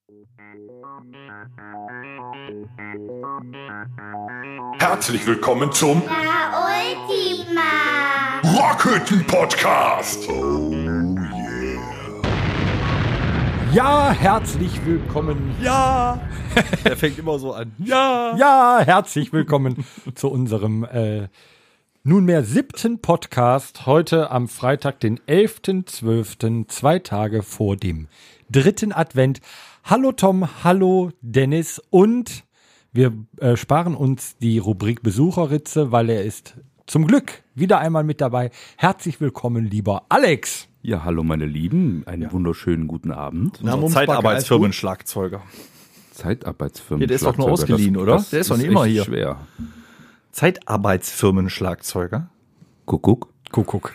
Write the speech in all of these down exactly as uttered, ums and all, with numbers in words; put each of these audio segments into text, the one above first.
Herzlich willkommen zum La Ultima Rockhütten Podcast. Oh yeah. Ja, herzlich willkommen. Ja, der fängt immer so an. Ja, Ja, herzlich willkommen zu unserem äh, nunmehr siebten Podcast. Heute am Freitag, den elften zwölften, zwei Tage vor dem dritten Advent. Hallo Tom, hallo Dennis und wir äh, sparen uns die Rubrik Besucherritze, weil er ist zum Glück wieder einmal mit dabei. Herzlich willkommen, lieber Alex. Ja, hallo meine Lieben, einen ja. wunderschönen guten Abend. unser Zeitarbeitsfirmenschlagzeuger. Zeitarbeitsfirmen. Ja, der ist doch nur ausgeliehen, das, oder? Das der ist doch nicht ist immer hier. Schwer. Zeitarbeitsfirmenschlagzeuger. Kuckuck. Kuckuck.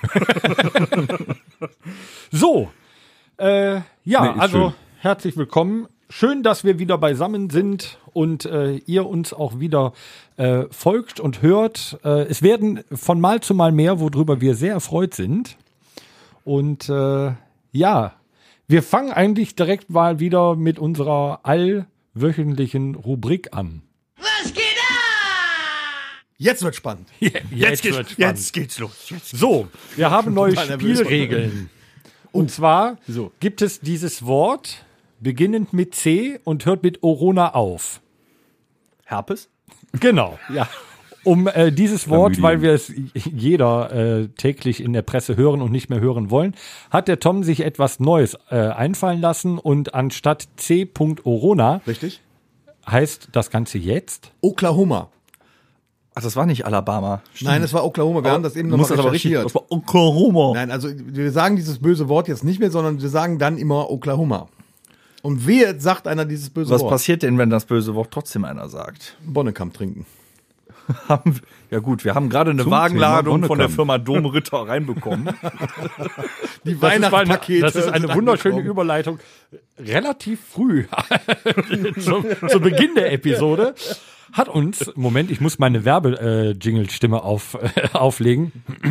So, äh, ja, Nee, also schön. herzlich willkommen. Schön, dass wir wieder beisammen sind und äh, ihr uns auch wieder äh, folgt und hört. Äh, es werden von Mal zu Mal mehr, worüber wir sehr erfreut sind. Und äh, ja, wir fangen eigentlich direkt mal wieder mit unserer allwöchentlichen Rubrik an. Was geht ab? Jetzt wird spannend. Jetzt, Jetzt, wird geht's, spannend. jetzt geht's los. Jetzt. So, wir haben neue total nervös. Spielregeln. Und zwar So. gibt es dieses Wort, beginnend mit C und hört mit Orona auf. Herpes? Genau. Ja. Um äh, dieses Wort, Chlamydien. weil wir es jeder äh, täglich in der Presse hören und nicht mehr hören wollen, hat der Tom sich etwas Neues äh, einfallen lassen und anstatt C. Orona Richtig? heißt das Ganze jetzt Oklahoma. Ach, das war nicht Alabama. Nein, das war Oklahoma. Wir haben das eben Du nochmal musst das aber richtig. recherchiert. Das war Oklahoma. Nein, also wir sagen dieses böse Wort jetzt nicht mehr, sondern wir sagen dann immer Oklahoma. Und wer sagt einer dieses böse Was Wort? passiert denn, wenn das böse Wort trotzdem einer sagt? Bonnekamp trinken. Haben wir- Ja gut, wir haben gerade eine Zum Wagenladung Thema von der Bonnekamp. Firma Domritter reinbekommen. Die Das ist eine, Weihnachtspakete. das ist eine sind wunderschöne angekommen. Überleitung. Relativ früh, zu, zu Beginn der Episode, hat uns, Moment, ich muss meine Werbe-Jingle-Stimme auf, äh, auflegen.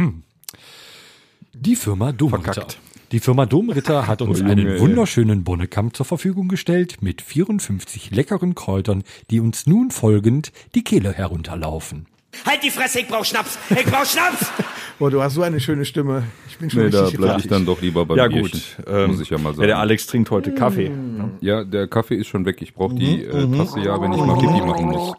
Die Firma Domritter. Verkackt. Die Firma Domritter hat uns Oh, Junge, einen ey. wunderschönen Bonnekamp zur Verfügung gestellt mit vierundfünfzig leckeren Kräutern, die uns nun folgend die Kehle herunterlaufen. Halt die Fresse, ich brauch Schnaps! Ich brauch Schnaps! Boah, du hast so eine schöne Stimme. Ich bin schon Nee, da richtig bleibe ich fertig. dann doch lieber beim Ja Bierchen. gut, ähm, muss ich ja mal ja, sagen. der Alex trinkt heute Kaffee. Ja, der Kaffee ist schon weg. Ich brauche die äh, Tasse ja, wenn ich mal Pipi machen muss.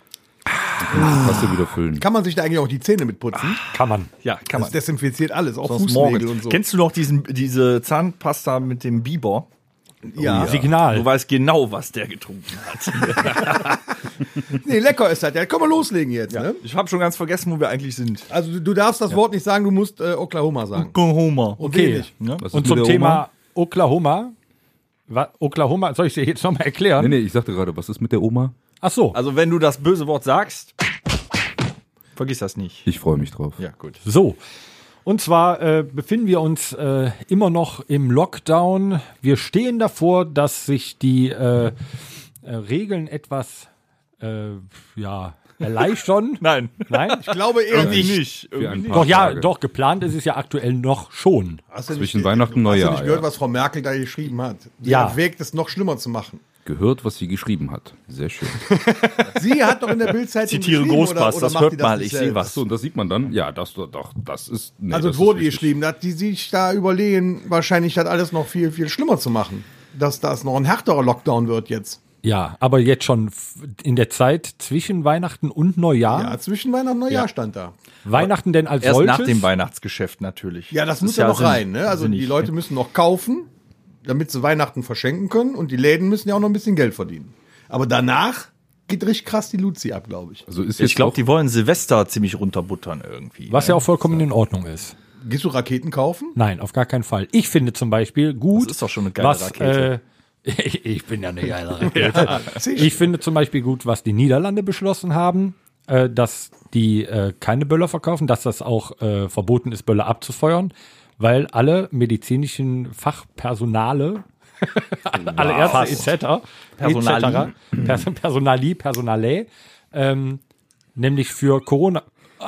Ich muss die Tasse wieder füllen. Kann man sich da eigentlich auch die Zähne mit putzen? Kann man. Ja, kann Das man. desinfiziert alles, auch Sonst Fußnägel morgens. und so. Kennst du noch diesen, diese Zahnpasta mit dem Biber? ja. Signal. Du weißt genau, was der getrunken hat. Nee, lecker ist das. Ja, können wir loslegen jetzt. Ne? Ich habe schon ganz vergessen, wo wir eigentlich sind. Also du, du darfst das Wort nicht sagen, du musst äh, Oklahoma sagen. Oklahoma. Okay. Okay. Ja? Was ist Und mit zum der Thema Oma? Oklahoma. Wa- Oklahoma, soll ich dir jetzt nochmal erklären? Nee, nee, ich sagte gerade, was ist mit der Oma? Ach so, Also wenn du das böse Wort sagst, vergiss das nicht. Ich freue mich drauf. Ja, gut. so. Und zwar äh, befinden wir uns äh, immer noch im Lockdown. Wir stehen davor, dass sich die äh, äh, Regeln etwas äh, ja, erleichtern. Nein. Nein? Ich glaube eher Irgendwie nicht. nicht. Für ein paar Doch, ja, Tage. doch, geplant ist es ja aktuell noch schon. Hast du Zwischen nicht, Weihnachten und Hast du Neujahr, nicht gehört, ja. was Frau Merkel da geschrieben hat? Sie Ja. erwägt es noch schlimmer zu machen. Gehört, was sie geschrieben hat. Sehr schön. Sie hat doch in der Bildzeitung Zitiere geschrieben, Großpass, das macht hört die mal, nicht ich sehe selbst? was. So, und das sieht man dann. Ja, das doch, doch, das ist. Nee, Also das es wurde ist richtig. geschrieben, dass die sich da überlegen, wahrscheinlich das alles noch viel, viel schlimmer zu machen. Dass das noch ein härterer Lockdown wird jetzt. Ja, aber jetzt schon f- in der Zeit zwischen Weihnachten und Neujahr. Ja, zwischen Weihnachten und Neujahr Ja. stand da. Weihnachten denn als Erst solches? nach dem Weihnachtsgeschäft natürlich. Ja, das, ist muss ja noch Sinn- rein. Ne? Also die sinnig. Leute müssen noch kaufen, damit sie Weihnachten verschenken können. Und die Läden müssen ja auch noch ein bisschen Geld verdienen. Aber danach geht richtig krass die Luzi ab, glaube ich. Also ist jetzt Ich glaube, auch- die wollen Silvester ziemlich runterbuttern irgendwie. Was ja auch vollkommen in Ordnung ist. Gehst du Raketen kaufen? Nein, auf gar keinen Fall. Ich finde zum Beispiel gut. Das ist doch schon eine geile was, Rakete. Äh, ich bin ja eine geile Rakete. Ich finde zum Beispiel gut, was die Niederlande beschlossen haben, äh, dass die äh, keine Böller verkaufen, dass das auch äh, verboten ist, Böller abzufeuern, weil alle medizinischen Fachpersonale, alle Ärzte Fast. et cetera, Personali. et cetera, Pers Personali, Personale, ähm, nämlich für Corona.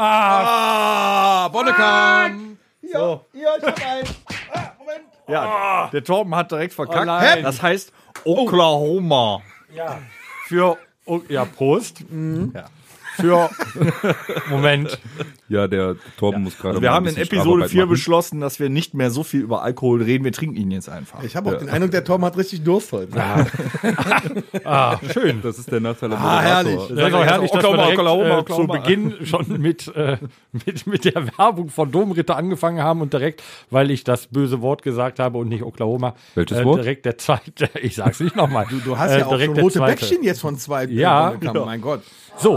Ah, Bonnekamp! So. Ja, ich hab einen. Ah, Moment. Ja, der Torben hat direkt verkackt. Oh nein. Das heißt Oklahoma. Ja. Für, oh, ja, Prost. Ja. Für, Moment. Ja, der Torben muss gerade Also wir mal ein haben in bisschen Episode Strafarbeit vier machen. beschlossen, dass wir nicht mehr so viel über Alkohol reden. Wir trinken ihn jetzt einfach. Ich habe auch den Eindruck, der Tom hat richtig Durst heute. Ah, schön. Das ist der Nachteil am Ah, herrlich. Das ist auch herrlich, dass wir Oklahoma, direkt, Oklahoma, äh, Oklahoma. zu Beginn schon mit, äh, mit, mit der Werbung von Domritter angefangen haben und direkt, weil ich das böse Wort gesagt habe und nicht Oklahoma. Welches äh, Wort? Direkt der zweite, ich sag's nicht nochmal. Du, du hast ja auch schon rote Bäckchen jetzt von zwei. Ja. äh, bekommen, mein Gott. So,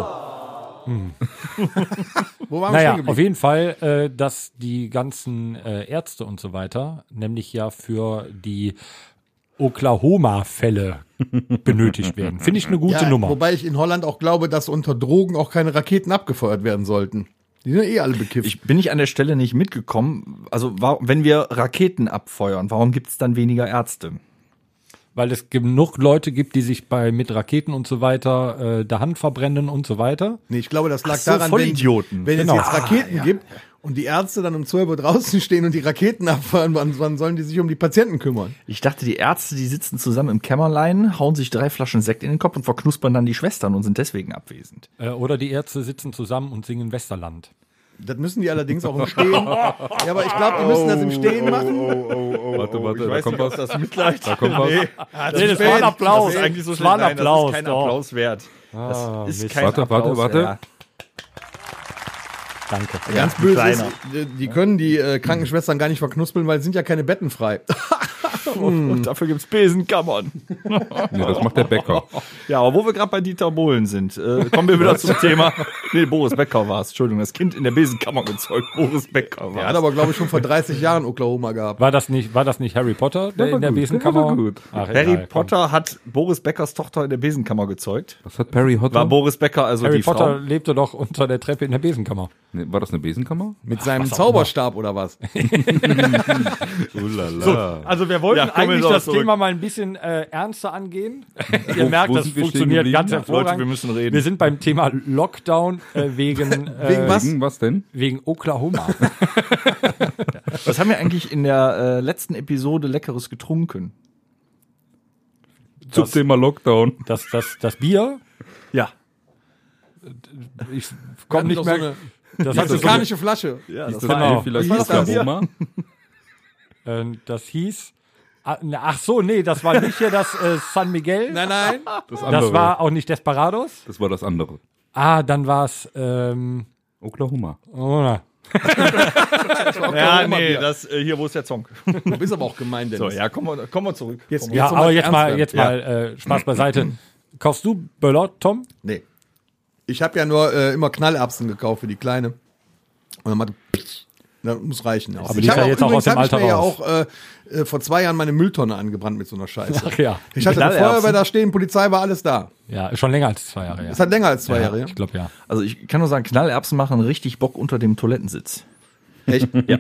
Wo waren wir naja, stehen geblieben? auf jeden Fall, äh, dass die ganzen äh, Ärzte und so weiter, nämlich ja für die Oklahoma-Fälle benötigt werden. Finde ich eine gute Ja, Nummer. wobei ich in Holland auch glaube, dass unter Drogen auch keine Raketen abgefeuert werden sollten. Die sind ja eh alle bekifft. Ich bin nicht an der Stelle nicht mitgekommen. Also wa- wenn wir Raketen abfeuern, warum gibt es dann weniger Ärzte? Weil es genug Leute gibt, die sich bei mit Raketen und so weiter äh, der Hand verbrennen und so weiter. Nee, ich glaube, das lag Ach so, daran, Vollidioten. wenn, wenn Genau. es jetzt Raketen gibt und die Ärzte dann um zwölf Uhr draußen stehen und die Raketen abfahren, wann, wann sollen die sich um die Patienten kümmern? Ich dachte, die Ärzte, die sitzen zusammen im Kämmerlein, hauen sich drei Flaschen Sekt in den Kopf und verknuspern dann die Schwestern und sind deswegen abwesend. Äh, oder die Ärzte sitzen zusammen und singen Westerland. Das müssen die allerdings auch im Stehen. Ja, aber ich glaube, die müssen das im Stehen machen. Warte, warte, da kommt was. das Mitleid. Da kommt was. Nee, das war ein Applaus. Das ist eigentlich so das war ein Nein, Applaus. Das ist kein doch. Applaus wert. Das ist Mist. kein Warte, warte, Applaus warte. wert. Danke. Ganz böse ist, kleiner. die, die können die äh, Krankenschwestern gar nicht verknuspeln, weil es sind ja keine Betten frei. Und dafür gibt's Besenkammern. Nee, das macht der Bäcker. Ja, aber wo wir gerade bei Dieter Bohlen sind, äh, kommen wir wieder zum Thema. Nee, Boris Becker war es. Entschuldigung, das Kind in der Besenkammer gezeugt. Boris Becker war Er hat aber, glaube ich, schon vor dreißig Jahren Oklahoma gehabt. War das nicht, war das nicht Harry Potter, der war in der gut, Besenkammer? der war gut. Ach, Harry egal, komm. Potter hat Boris Beckers Tochter in der Besenkammer gezeugt. Was hat Perry Hotter? War Boris Becker also Harry die Potter Frau? lebte doch unter der Treppe in der Besenkammer. Nee, war das eine Besenkammer? Mit seinem Zauberstab oder was? Ulala. Also wir wollten Ja, kommen wir eigentlich doch das zurück. Thema mal ein bisschen äh, ernster angehen. Ihr merkt, wo das sind wir funktioniert stehen ganz geblieben? hervorragend. Leute, wir müssen reden. Wir sind beim Thema Lockdown äh, wegen, äh, Wegen was? Wegen was denn? wegen Oklahoma. Was haben wir eigentlich in der äh, letzten Episode Leckeres getrunken? Zum Thema Lockdown. Das, das, das Bier, Ja. ich komme hatten nicht doch mehr. so eine das hatte so eine, Mexikanische Flasche. Ja, Ist das das genau. Bier vielleicht Was war das Oklahoma? äh, das hieß. ah, na, Ach so, nee, das war nicht hier das äh, San Miguel. Nein, nein. Das andere. Das war auch nicht Desperados. das war das andere. Ah, dann war es. Ähm, Oklahoma. oh, na. Ja, nee, Bier. das äh, hier, wo ist der Zong? Du bist aber auch gemein, Dennis. So, ja, kommen wir, kommen wir zurück. Jetzt, Kommen wir- Ja, noch mal aber jetzt ernst mal, werden. jetzt Ja. mal äh, Spaß beiseite. Kaufst du Böller, Tom? Nee. Ich habe ja nur äh, immer Knallerbsen gekauft für die Kleine. Und dann machte, das muss reichen. Aber die ich ist habe ja auch jetzt auch übrigens aus dem hab ich Alter mir ja raus. auch äh, äh, vor zwei Jahren meine Mülltonne angebrannt mit so einer Scheiße. Ach ja. Ich hatte eine Knallerbsen? Feuerwehr da stehen, Polizei war alles da. Ja, schon länger als zwei Jahre, ja. Das hat länger als zwei ja, Jahre, ja. Ich glaube, ja. Also ich kann nur sagen, Knallerbsen machen richtig Bock unter dem Toilettensitz. Echt? Ja.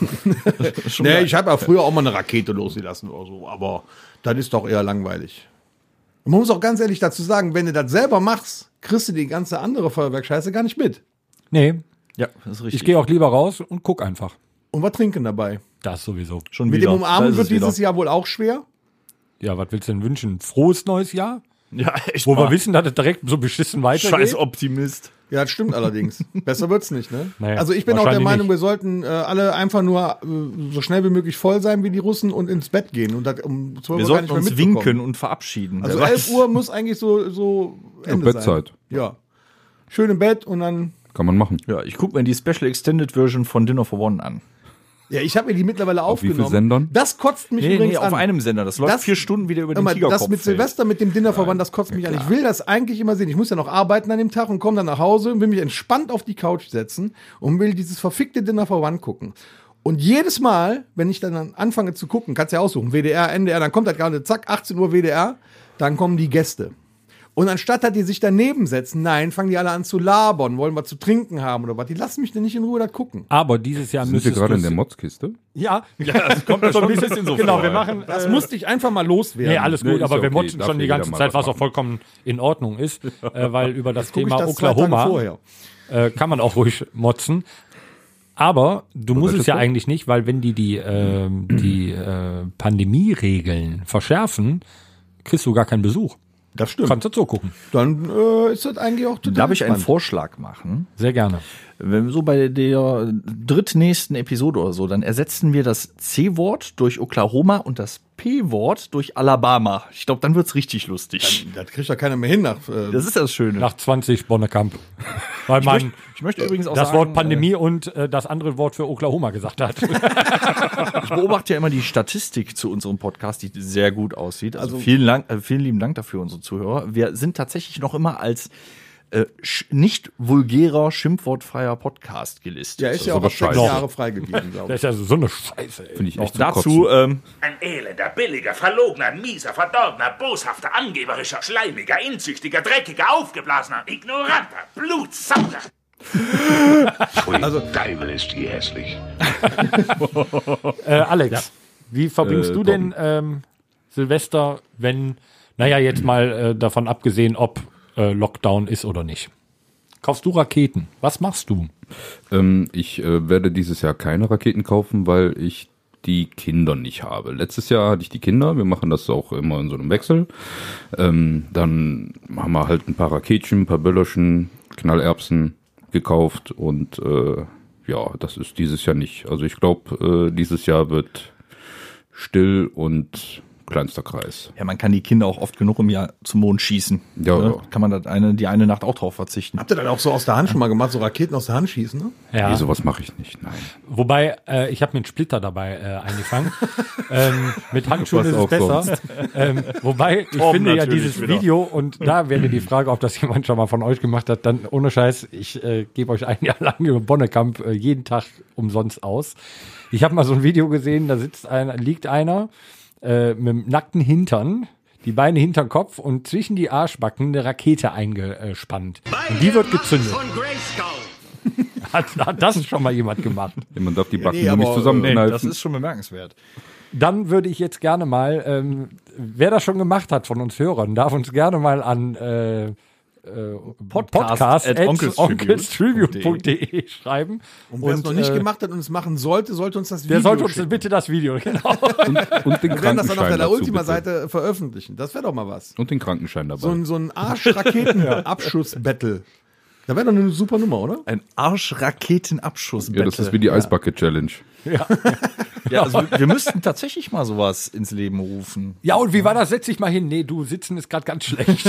Nee, ich habe ja früher auch mal eine Rakete losgelassen oder so, aber das ist doch eher langweilig. Und man muss auch ganz ehrlich dazu sagen, wenn du das selber machst, kriegst du die ganze andere Feuerwerkscheiße gar nicht mit. Nee, Ja, das ist richtig. ich gehe auch lieber raus und guck einfach. Und was trinken dabei? Das sowieso. schon Mit wieder. dem Umarmen Da wird ist es dieses wieder. Jahr wohl auch schwer. Ja, was willst du denn wünschen? Frohes neues Jahr? Ja, echt Wo mal. wir wissen, dass es direkt so beschissen weitergeht? Scheiß Optimist. Ja, das stimmt allerdings. Besser wird's nicht, ne? Nee, also ich bin auch der wahrscheinlich Meinung, nicht. wir sollten äh, alle einfach nur äh, so schnell wie möglich voll sein wie die Russen und ins Bett gehen und das um zwölf Wir Uhr gar sollten nicht mehr uns mitbekommen. winken und verabschieden. Also Wer elf weiß. Uhr muss eigentlich so, so Ende Bettzeit. sein. Ja. Schön im Bett und dann. Kann man machen. Ja, ich gucke mir die Special Extended Version von Dinner for One an. Ja, ich habe mir die mittlerweile Auf wie aufgenommen. viel Sendern? Das kotzt mich Nee, übrigens nee, auf an. einem Sender. Das läuft Das- vier Stunden wieder über den Immer, Tigerkopf. das mit Silvester, mit dem Dinnerverband, das kotzt mich an. Ich will das eigentlich immer sehen. Ich muss ja noch arbeiten an dem Tag und komme dann nach Hause und will mich entspannt auf die Couch setzen und will dieses verfickte Dinnerverband gucken. Und jedes Mal, wenn ich dann anfange zu gucken, kannst du ja aussuchen, W D R, N D R, dann kommt das gerade, zack, achtzehn Uhr W D R, dann kommen die Gäste. Und anstatt, dass die sich daneben setzen, nein, fangen die alle an zu labern, wollen was zu trinken haben oder was. Die lassen mich denn nicht in Ruhe das gucken. Aber dieses Jahr Sind wir müsstest gerade du in der Motzkiste? Ja, ja, das kommt so ein bisschen so Genau, wir machen. Das äh, musste ich einfach mal loswerden. Nee, alles Nee, gut, ist aber ja wir okay. motzen Darf schon die jeder ganze mal Zeit, was was auch machen. vollkommen in Ordnung ist, äh, weil über das Guck ich Thema das zwei Tage Oklahoma vorher. äh, kann man auch ruhig motzen. Aber du musst es welches ja Wort? eigentlich nicht, weil wenn die die, ähm, die äh, Pandemieregeln verschärfen, kriegst du gar keinen Besuch. Das stimmt. Kannst du so gucken. Dann äh, ist das eigentlich auch total Darf ich einen entspannt. Vorschlag machen? Sehr gerne. Wenn wir so bei der drittnächsten Episode oder so, dann ersetzen wir das C-Wort durch Oklahoma und das P-Wort durch Alabama. Ich glaube, dann wird's richtig lustig. Das kriegt ja keiner mehr hin nach. Äh, Das ist das Schöne. Nach zwanzig Bonnekamp. Weil man möchte- ich möchte übrigens auch das sagen, Wort Pandemie und äh, das andere Wort für Oklahoma gesagt hat. Ich beobachte ja immer die Statistik zu unserem Podcast, die sehr gut aussieht. Also, vielen, Dank, äh, vielen lieben Dank dafür, unsere Zuhörer. Wir sind tatsächlich noch immer als äh, sch- nicht vulgärer, schimpfwortfreier Podcast gelistet. ja, ist ja auch aber auf sechs scheiße. Jahre frei geblieben, glaube Das ich. ist ja so eine Scheiße. Ey. Finde ich echt zum Dazu, Kotzen. ähm, Ein elender, billiger, verlogener, mieser, verdorbener, boshafter, angeberischer, schleimiger, inzüchtiger, dreckiger, aufgeblasener, ignoranter, blutsauger. Also, Teufel ist die hässlich. Äh, Alex, wie verbringst Äh, du denn ähm, Silvester, wenn, naja, jetzt mal äh, davon abgesehen, ob äh, Lockdown ist oder nicht? Kaufst du Raketen? Was machst du? Ähm, ich äh, werde dieses Jahr keine Raketen kaufen, weil ich die Kinder nicht habe. Letztes Jahr hatte ich die Kinder, wir machen das auch immer in so einem Wechsel. Ähm, dann haben wir halt ein paar Raketchen, ein paar Böllerchen, Knallerbsen gekauft und äh, ja, das ist dieses Jahr nicht. Also ich glaube, äh, dieses Jahr wird still und kleinster Kreis. ja, man kann die Kinder auch oft genug im Jahr zum Mond schießen. Ja, Ne? ja. Kann man das eine, die eine Nacht auch drauf verzichten. habt ihr das auch so aus der Hand schon mal gemacht, so Raketen aus der Hand schießen, ne? Ja. Nee, sowas mache ich nicht, nein. Wobei, äh, ich habe mir einen Splitter dabei äh, eingefangen. ähm, mit Handschuhen Was ist es auch besser. Ähm, wobei, ich Torben finde ja natürlich dieses wieder. Video, und da wäre die Frage, ob das jemand schon mal von euch gemacht hat, dann ohne Scheiß, ich äh, gebe euch ein Jahr lang über Bonnekamp äh, jeden Tag umsonst aus. Ich habe mal so ein Video gesehen, da sitzt einer, liegt einer äh, mit dem nackten Hintern, die Beine hinterm Kopf und zwischen die Arschbacken eine Rakete eingespannt. Und die wird gezündet. Hat, hat das schon mal jemand gemacht? Man darf die Backen nee, nur nicht aber, zusammenkneifen. Das ist schon bemerkenswert. Dann würde ich jetzt gerne mal, ähm, wer das schon gemacht hat von uns Hörern, darf uns gerne mal an äh, äh, podcast at at onkelstribute onkelstribute punkt de schreiben. Und wer es noch nicht äh, gemacht hat und es machen sollte, sollte uns das Video der sollte uns schicken. bitte das Video, genau. und, und den Wir werden das dann auf Krankenschein der dazu, Ultima-Seite veröffentlichen. Das wäre doch mal was. bitte. Und den Krankenschein dabei. So ein, so ein Arsch-Raketen-Abschuss-Battle. Da wäre doch eine super Nummer, oder? Ein Arsch-Raketen-Abschuss. ja, das ist wie die Eisbucket-Challenge. Ja, also wir, wir müssten tatsächlich mal sowas ins Leben rufen. Ja, und wie war das? Setz dich mal hin. Nee, du, sitzen ist gerade ganz schlecht.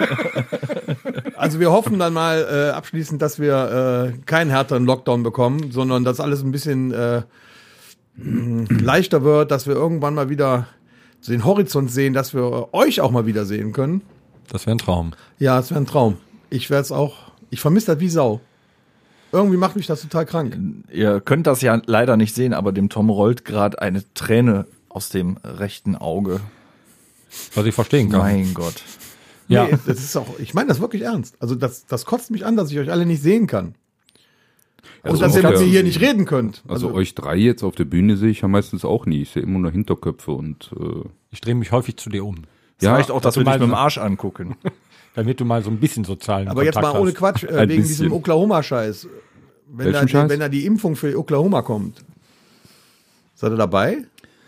Also wir hoffen dann mal äh, abschließend, dass wir äh, keinen härteren Lockdown bekommen, sondern dass alles ein bisschen äh, mh, leichter wird, dass wir irgendwann mal wieder den Horizont sehen, dass wir euch auch mal wieder sehen können. Das wäre ein Traum. Ja, es wäre ein Traum. Ich werde es auch, ich vermisse das wie Sau. Irgendwie macht mich das total krank. Ihr könnt das ja leider nicht sehen, aber dem Tom rollt gerade eine Träne aus dem rechten Auge. Was ich verstehen kann. Mein Gott. Ja. Nee, das ist auch, ich meine das wirklich ernst. Also das, das kotzt mich an, dass ich euch alle nicht sehen kann. Und Also dass ihr auch mit mir der- hier nicht reden könnt. Also, euch drei jetzt auf der Bühne sehe ich ja meistens auch nie. Ich sehe immer nur Hinterköpfe und äh, Ich drehe mich häufig zu dir um. Das Ja, reicht auch, dass dass wir du dich mal mit dem so- Arsch angucken. Damit du mal so ein bisschen sozialen Aber jetzt Kontakt mal ohne hast. Quatsch, äh, Ein wegen bisschen. diesem Oklahoma-Scheiß. Wenn Welchen da, die, Scheiß? wenn da die Impfung für Oklahoma kommt. Seid ihr dabei?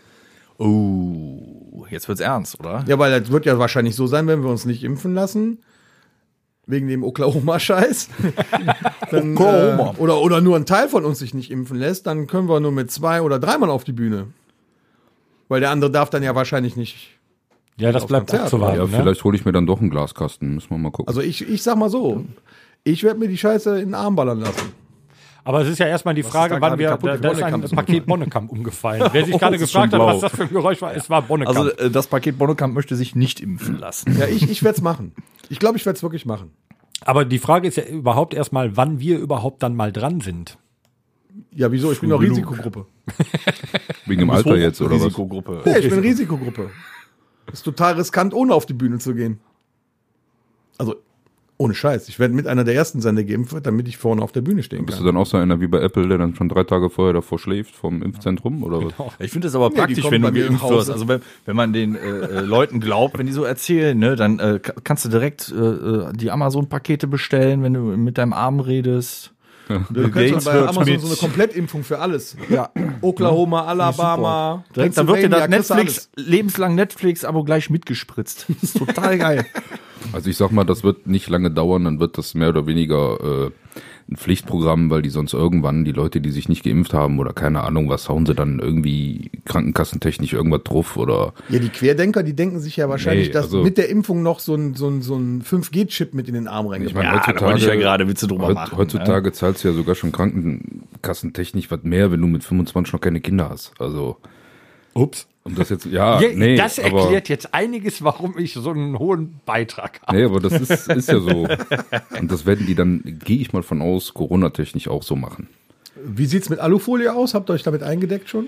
Oh, jetzt wird's ernst, oder? Ja, weil das wird ja wahrscheinlich so sein, wenn wir uns nicht impfen lassen. Wegen dem Oklahoma-Scheiß. Dann, Oklahoma. Äh, oder, oder nur ein Teil von uns sich nicht impfen lässt, dann können wir nur mit zwei oder dreimal auf die Bühne. Weil der andere darf dann ja wahrscheinlich nicht. Ja, das auf bleibt Konzert, abzuwarten. ja, ne? vielleicht hole ich mir dann doch einen Glaskasten. Müssen wir mal gucken. Also ich, ich sag mal so, ich werde mir die Scheiße in den Arm ballern lassen. Aber es ist ja erstmal die Frage, da wann gerade wir, kaputt? da, da ist ein Bonnekamp ist Paket Bonnekamp umgefallen. Wer sich Oh, gerade es ist gefragt schon hat, blau. was das für ein Geräusch war, es war Bonnekamp. Also äh, das Paket Bonnekamp möchte sich nicht impfen lassen. Ja, ich, ich werde es machen. Ich glaube, ich werde es wirklich machen. Aber die Frage ist ja überhaupt erstmal, wann wir überhaupt dann mal dran sind. Ja, wieso? Ich bin doch genug. Risikogruppe. Wegen dem Alter jetzt, oder was? Risikogruppe. Ja, ich bin Risikogruppe. Ist total riskant, ohne auf die Bühne zu gehen. Also, ohne Scheiß. Ich werde mit einer der ersten sein, der geimpft wird, damit ich vorne auf der Bühne stehen Bist du kann. dann auch so einer wie bei Apple, der dann schon drei Tage vorher davor schläft vom Impfzentrum, oder was? Ich finde es aber die praktisch, kommen wenn bei du mir geimpft nach Hause. wirst. Also wenn, wenn man den äh, äh, Leuten glaubt, wenn die so erzählen, ne, dann äh, ka- kannst du direkt äh, äh, die Amazon-Pakete bestellen, wenn du mit deinem Arm redest. Du kannst bei Amazon so eine Komplettimpfung für alles. Ja. Oklahoma, Alabama. Direkt, dann wird dir das Pennsylvania, kriegst du Netflix, lebenslang Netflix-Abo gleich mitgespritzt. Das ist total geil. Also ich sag mal, das wird nicht lange dauern, dann wird das mehr oder weniger äh, ein Pflichtprogramm, weil die sonst irgendwann die Leute, die sich nicht geimpft haben oder keine Ahnung, was hauen sie dann irgendwie krankenkassentechnisch irgendwas drauf oder. Ja, die Querdenker, die denken sich ja wahrscheinlich, Nee, dass also- mit der Impfung noch so ein, so ein, so ein fünf G Chip mit in den Arm Ich reingebracht. meine, Ja, da heutzutage, wollte ich ja gerade Witze drüber heut- machen, heutzutage zahlst du ja sogar schon krankenkassentechnisch was mehr, wenn du mit fünfundzwanzig noch keine Kinder hast. Also, Ups. um das jetzt, ja, Ja, nee, das aber, erklärt jetzt einiges, warum ich so einen hohen Beitrag habe. nee, aber das ist, ist ja so. Und das werden die dann, gehe ich mal von aus, Corona-technisch auch so machen. Wie sieht's mit Alufolie aus? Habt ihr euch damit eingedeckt schon?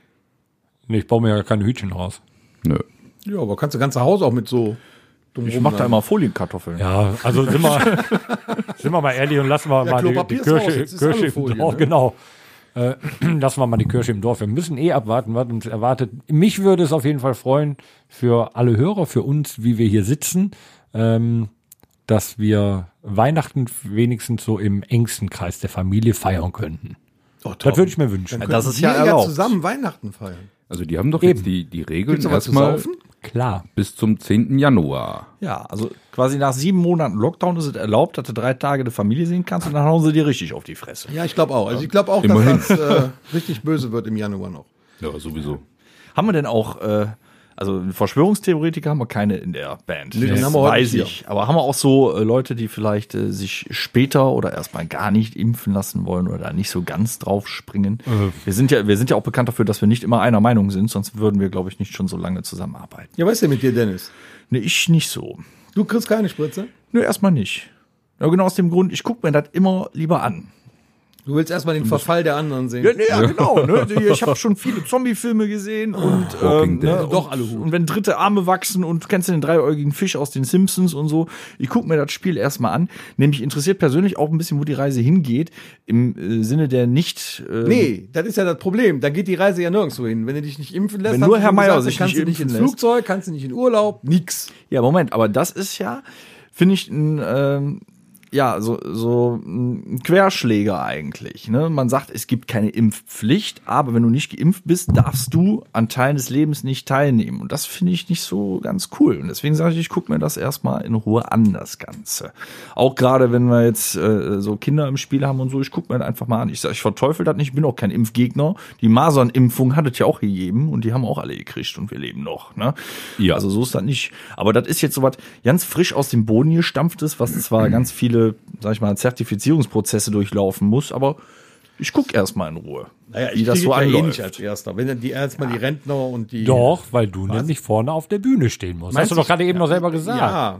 Nee, ich baue mir ja keine Hütchen raus. Nö. Ja, aber kannst du ganze Haus auch mit so dumm Ich mach da immer Folienkartoffeln. Ja, also sind wir, sind wir mal ehrlich und lassen wir Ja, mal die, die Klopapier ist raus, Kirsche, jetzt ist Kirsche im Alufolie, Dorf. ne? Genau. Äh, lassen wir mal die Kirsche im Dorf. Wir müssen eh abwarten, was uns erwartet. Mich würde es auf jeden Fall freuen, für alle Hörer, für uns, wie wir hier sitzen, ähm, dass wir Weihnachten wenigstens so im engsten Kreis der Familie feiern könnten. Oh, Das würde ich mir wünschen. Dann das könnten ist ja wir erlaubt. zusammen Weihnachten feiern. Also die haben doch Eben. jetzt die, die Regeln Gibt's noch was zu erstmal saufen? Klar. bis zum zehnten Januar. Ja, also quasi nach sieben Monaten Lockdown ist es erlaubt, dass du drei Tage eine Familie sehen kannst und dann hauen sie dir richtig auf die Fresse. Ja, ich glaube auch. Also ich glaube auch, Immerhin. dass das äh, richtig böse wird im Januar noch. Ja, sowieso. Haben wir denn auch, äh, also Verschwörungstheoretiker haben wir keine in der Band. Nee, das den haben wir heute weiß hier. ich. Aber haben wir auch so äh, Leute, die vielleicht äh, sich später oder erstmal gar nicht impfen lassen wollen oder da nicht so ganz drauf springen? Wir sind ja, wir sind ja auch bekannt dafür, dass wir nicht immer einer Meinung sind, sonst würden wir, glaube ich, nicht schon so lange zusammenarbeiten. Ja, was ist denn mit dir, Dennis? Ne, ich nicht so. Du kriegst keine Spritze? Nö, erstmal nicht. Ja, genau aus dem Grund, ich gucke mir das immer lieber an. Du willst erstmal den Verfall der anderen sehen. Ja, nee, ja genau. Ne? Ich habe schon viele Zombie-Filme gesehen und, Walking ähm, Dead. ne, Doch und, alle Hut. und wenn dritte Arme wachsen und du kennst den dreiäugigen Fisch aus den Simpsons und so. Ich gucke mir das Spiel erstmal an. Nämlich interessiert persönlich auch ein bisschen, wo die Reise hingeht. Im äh, Sinne der nicht. Äh, Nee, das ist ja das Problem. Da geht die Reise ja nirgendwo hin. Wenn du dich nicht impfen lässt, Wenn hast nur du Herr schon Meier gesagt, sich kannst nicht du nicht impfen ins lässt. Flugzeug, kannst du nicht in Urlaub, nix. Ja, Moment, aber das ist ja, finde ich, ein. Ähm, ja, so, so ein Querschläger eigentlich. Ne? Man sagt, es gibt keine Impfpflicht, aber wenn du nicht geimpft bist, darfst du an Teilen des Lebens nicht teilnehmen. Und das finde ich nicht so ganz cool. Und deswegen sage ich, ich gucke mir das erstmal in Ruhe an, das Ganze. Auch gerade, wenn wir jetzt äh, so Kinder im Spiel haben und so, ich gucke mir das einfach mal an. Ich sage, ich verteufel das nicht, ich bin auch kein Impfgegner. Die Masernimpfung hat es ja auch gegeben und die haben auch alle gekriegt und wir leben noch. Ne? Ja. Also so ist das nicht. Aber das ist jetzt so was ganz frisch aus dem Boden gestampftes, was zwar ganz viele, sag ich mal, Zertifizierungsprozesse durchlaufen muss, aber ich gucke erstmal in Ruhe, Naja, wie das so ja eh anläuft. nicht als Erster. Wenn dann die erstmal die Rentner und die. Doch, weil du nämlich vorne auf der Bühne stehen musst. Hast du doch gerade eben noch selber gesagt. Ja.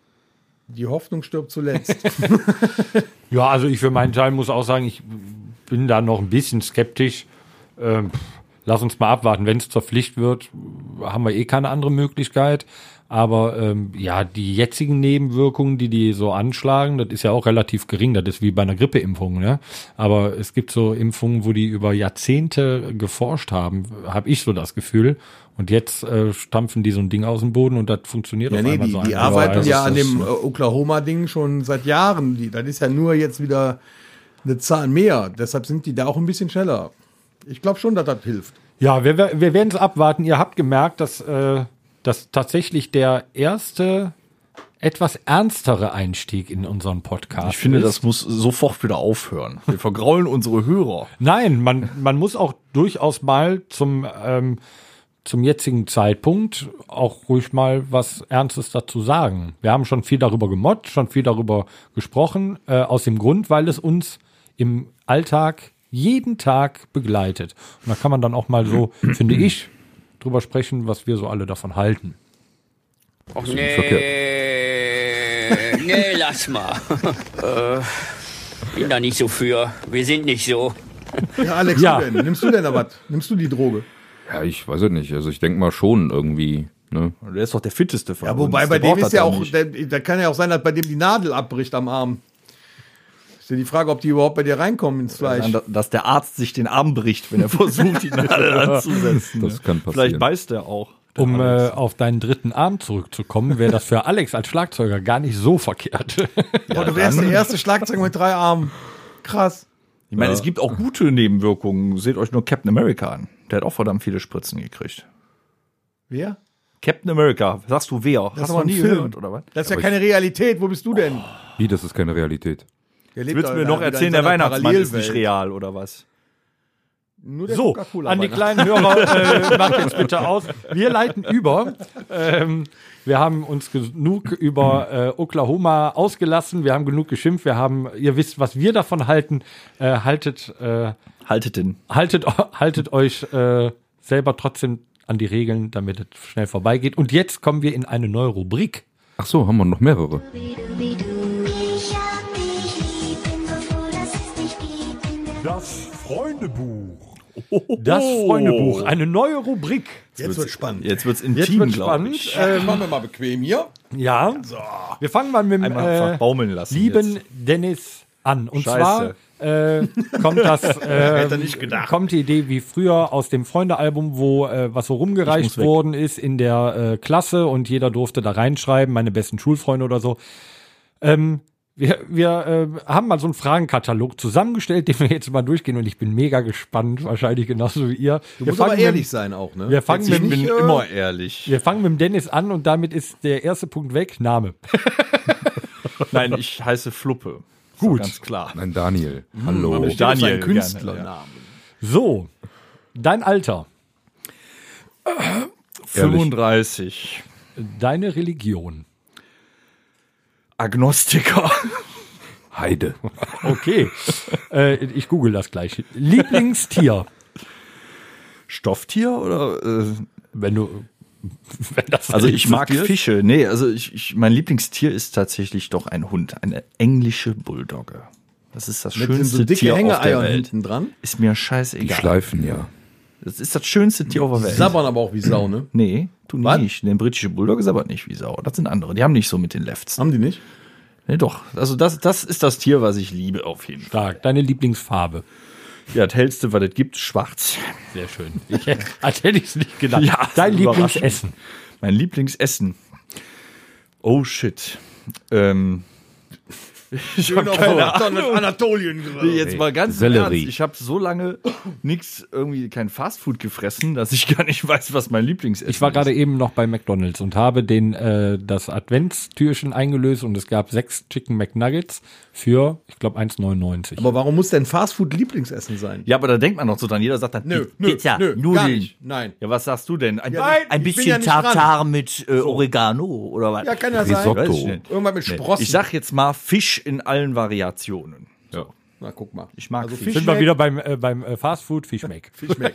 Die Hoffnung stirbt zuletzt. Ja, also ich für meinen Teil muss auch sagen, ich bin da noch ein bisschen skeptisch. Ähm, lass uns mal abwarten. Wenn es zur Pflicht wird, haben wir eh keine andere Möglichkeit. Aber ähm, ja, die jetzigen Nebenwirkungen, die die so anschlagen, das ist ja auch relativ gering. Das ist wie bei einer Grippeimpfung. Ne? Aber es gibt so Impfungen, wo die über Jahrzehnte geforscht haben, habe ich so das Gefühl. Und jetzt äh, stampfen die so ein Ding aus dem Boden und das funktioniert Ja, auf nee, einmal die, so die einfach. arbeiten Also ja das an ist- dem äh, Oklahoma-Ding schon seit Jahren. Die, das ist ja nur jetzt wieder eine Zahl mehr. Deshalb sind die da auch ein bisschen schneller. Ich glaube schon, dass das hilft. Ja, wir, wir werden es abwarten. Ihr habt gemerkt, dass, äh, dass tatsächlich der erste etwas ernstere Einstieg in unseren Podcast Ich finde, ist. das muss sofort wieder aufhören. Wir vergraulen unsere Hörer. Nein, man, man muss auch durchaus mal zum, ähm, zum jetzigen Zeitpunkt auch ruhig mal was Ernstes dazu sagen. Wir haben schon viel darüber gemotzt, schon viel darüber gesprochen, äh, aus dem Grund, weil es uns im Alltag jeden Tag begleitet. Und da kann man dann auch mal so, finde ich, drüber sprechen, was wir so alle davon halten. Och nicht verkehrt. nee, nee, lass mal. äh, bin da nicht so für. Wir sind nicht so. Ja, Alex, Ja. du denn? Nimmst du denn da was? Nimmst du die Droge? Ja, ich weiß es nicht. Also ich denke mal schon irgendwie. Ne? Der ist doch der fitteste von Ja, uns. wobei bei Der dem braucht ist das ja dann auch, nicht. der, da kann ja auch sein, dass bei dem die Nadel abbricht am Arm. Ist ja die Frage, ob die überhaupt bei dir reinkommen ins Fleisch. Sein, dass der Arzt sich den Arm bricht, wenn er versucht, die Nadel anzusetzen. Das ne? kann passieren. Vielleicht beißt er auch. der Um äh, Alex. auf deinen dritten Arm zurückzukommen, wäre das für Alex als Schlagzeuger gar nicht so verkehrt. Oh, du wärst der erste Schlagzeuger mit drei Armen. Krass. Ich meine, es gibt auch gute Nebenwirkungen. Seht euch nur Captain America an. Der hat auch verdammt viele Spritzen gekriegt. Wer? Captain America. Sagst du wer? Das Hast du war noch ein nie Film. gehört, oder was? Das ist ja keine Realität. Wo bist du denn? Wie, das ist keine Realität. Der lebt Willst du doch mir in noch einer- erzählen, in der seiner Weihnachtsmann ist Parallelwelt. nicht real, oder was? Nur der So, Coca-Cola an die Weihnachten. kleinen Hörer, äh, macht jetzt bitte aus. Wir leiten über. Ähm, wir haben uns genug über äh, Oklahoma ausgelassen. Wir haben genug geschimpft. Wir haben, ihr wisst, was wir davon halten. Äh, haltet, äh, Haltet den. haltet, haltet euch äh, selber trotzdem an die Regeln, damit es schnell vorbeigeht. Und jetzt kommen wir in eine neue Rubrik. Ach so, haben wir noch mehrere. Ich hab dich lieb, bin so froh, dass es dich gibt. In der Das Freundebuch. Das Freundebuch, eine neue Rubrik. Jetzt wird spannend. Jetzt wird's Jetzt intim, wird glaube spannend. ich. Ähm, machen wir mal bequem hier. Ja, wir fangen mal mit dem Einmal einfach äh, baumeln lassen lieben jetzt. Dennis an. Und Scheiße. zwar äh, kommt das, äh, nicht gedacht. kommt die Idee wie früher aus dem Freundealbum, wo äh, was so Ich rumgereicht muss weg. worden ist in der äh, Klasse und jeder durfte da reinschreiben, meine besten Schulfreunde oder so. Ähm, wir wir äh, haben mal so einen Fragenkatalog zusammengestellt, den wir jetzt mal durchgehen und ich bin mega gespannt, wahrscheinlich genauso wie ihr. Du wir musst aber mit- ehrlich sein auch, ne? Wir fangen Jetzt mit, nicht, Ich bin äh, immer ehrlich. wir fangen mit dem Dennis an und damit ist der erste Punkt weg, Name. Nein, ich heiße Fluppe. Gut. So, ganz klar. Nein, Daniel. Hallo. aber ich- Daniel, Daniel, ein Künstlernamen. gerne, So, dein Alter, fünfunddreißig. deine Religion. Agnostiker. Heide. Okay, äh, ich google das gleich. Lieblingstier, Stofftier oder? Äh, wenn du, wenn das also ich mag existiert. Fische. Nee, also ich, ich, mein Lieblingstier ist tatsächlich doch ein Hund. Eine englische Bulldogge. Das ist das Mit schönste so dicke Tier auf der Hängeeier Welt. hinten dran. Ist mir Die scheißegal. schleifen ja. Das ist das schönste Tier auf der Welt. Sabbern aber auch wie Sau, ne? Nee, tu Was? nicht. Der britische Bulldog sabbert nicht wie Sau. Das sind andere. Die haben nicht so mit den Lefts. Haben die nicht? Nee, doch. Also das, das ist das Tier, was ich liebe auf jeden Fall. Stark, deine Lieblingsfarbe. Ja, das hellste, was es gibt, schwarz. Sehr schön. Ich, als hätte ich es nicht gedacht. Ja, dein überraschend. Lieblingsessen. Mein Lieblingsessen. Oh shit. Ähm, ich hab keine Ahnung. Anatolien Nee, jetzt mal ganz im Sellerie. Ernst. Ich habe so lange nix irgendwie kein Fastfood gefressen, dass ich gar nicht weiß, was mein Lieblingsessen Ich war ist. gerade eben noch bei McDonald's und habe den äh, das Adventstürchen eingelöst und es gab sechs Chicken McNuggets für, ich glaube, eins neunundneunzig. Aber warum muss denn Fastfood Lieblingsessen sein? Ja, aber da denkt man noch so dran. Jeder sagt dann Nö, Pi- nö, Pizza, nö, Nudeln. gar nicht. Nein. Ja, was sagst du denn? Ein, Ja, nein, ein ich bin bisschen ja nicht dran. Tartar mit äh, Oregano oder was? Ja, kann ja sein. Risotto. Weiß ich nicht. Irgendwann mit Nee. Sprossen. Ich sag jetzt mal Fisch in allen Variationen. Ja. Na, guck mal. Ich mag Also Fisch. Sind wir wieder beim, äh, beim äh, Fastfood Fischmeck.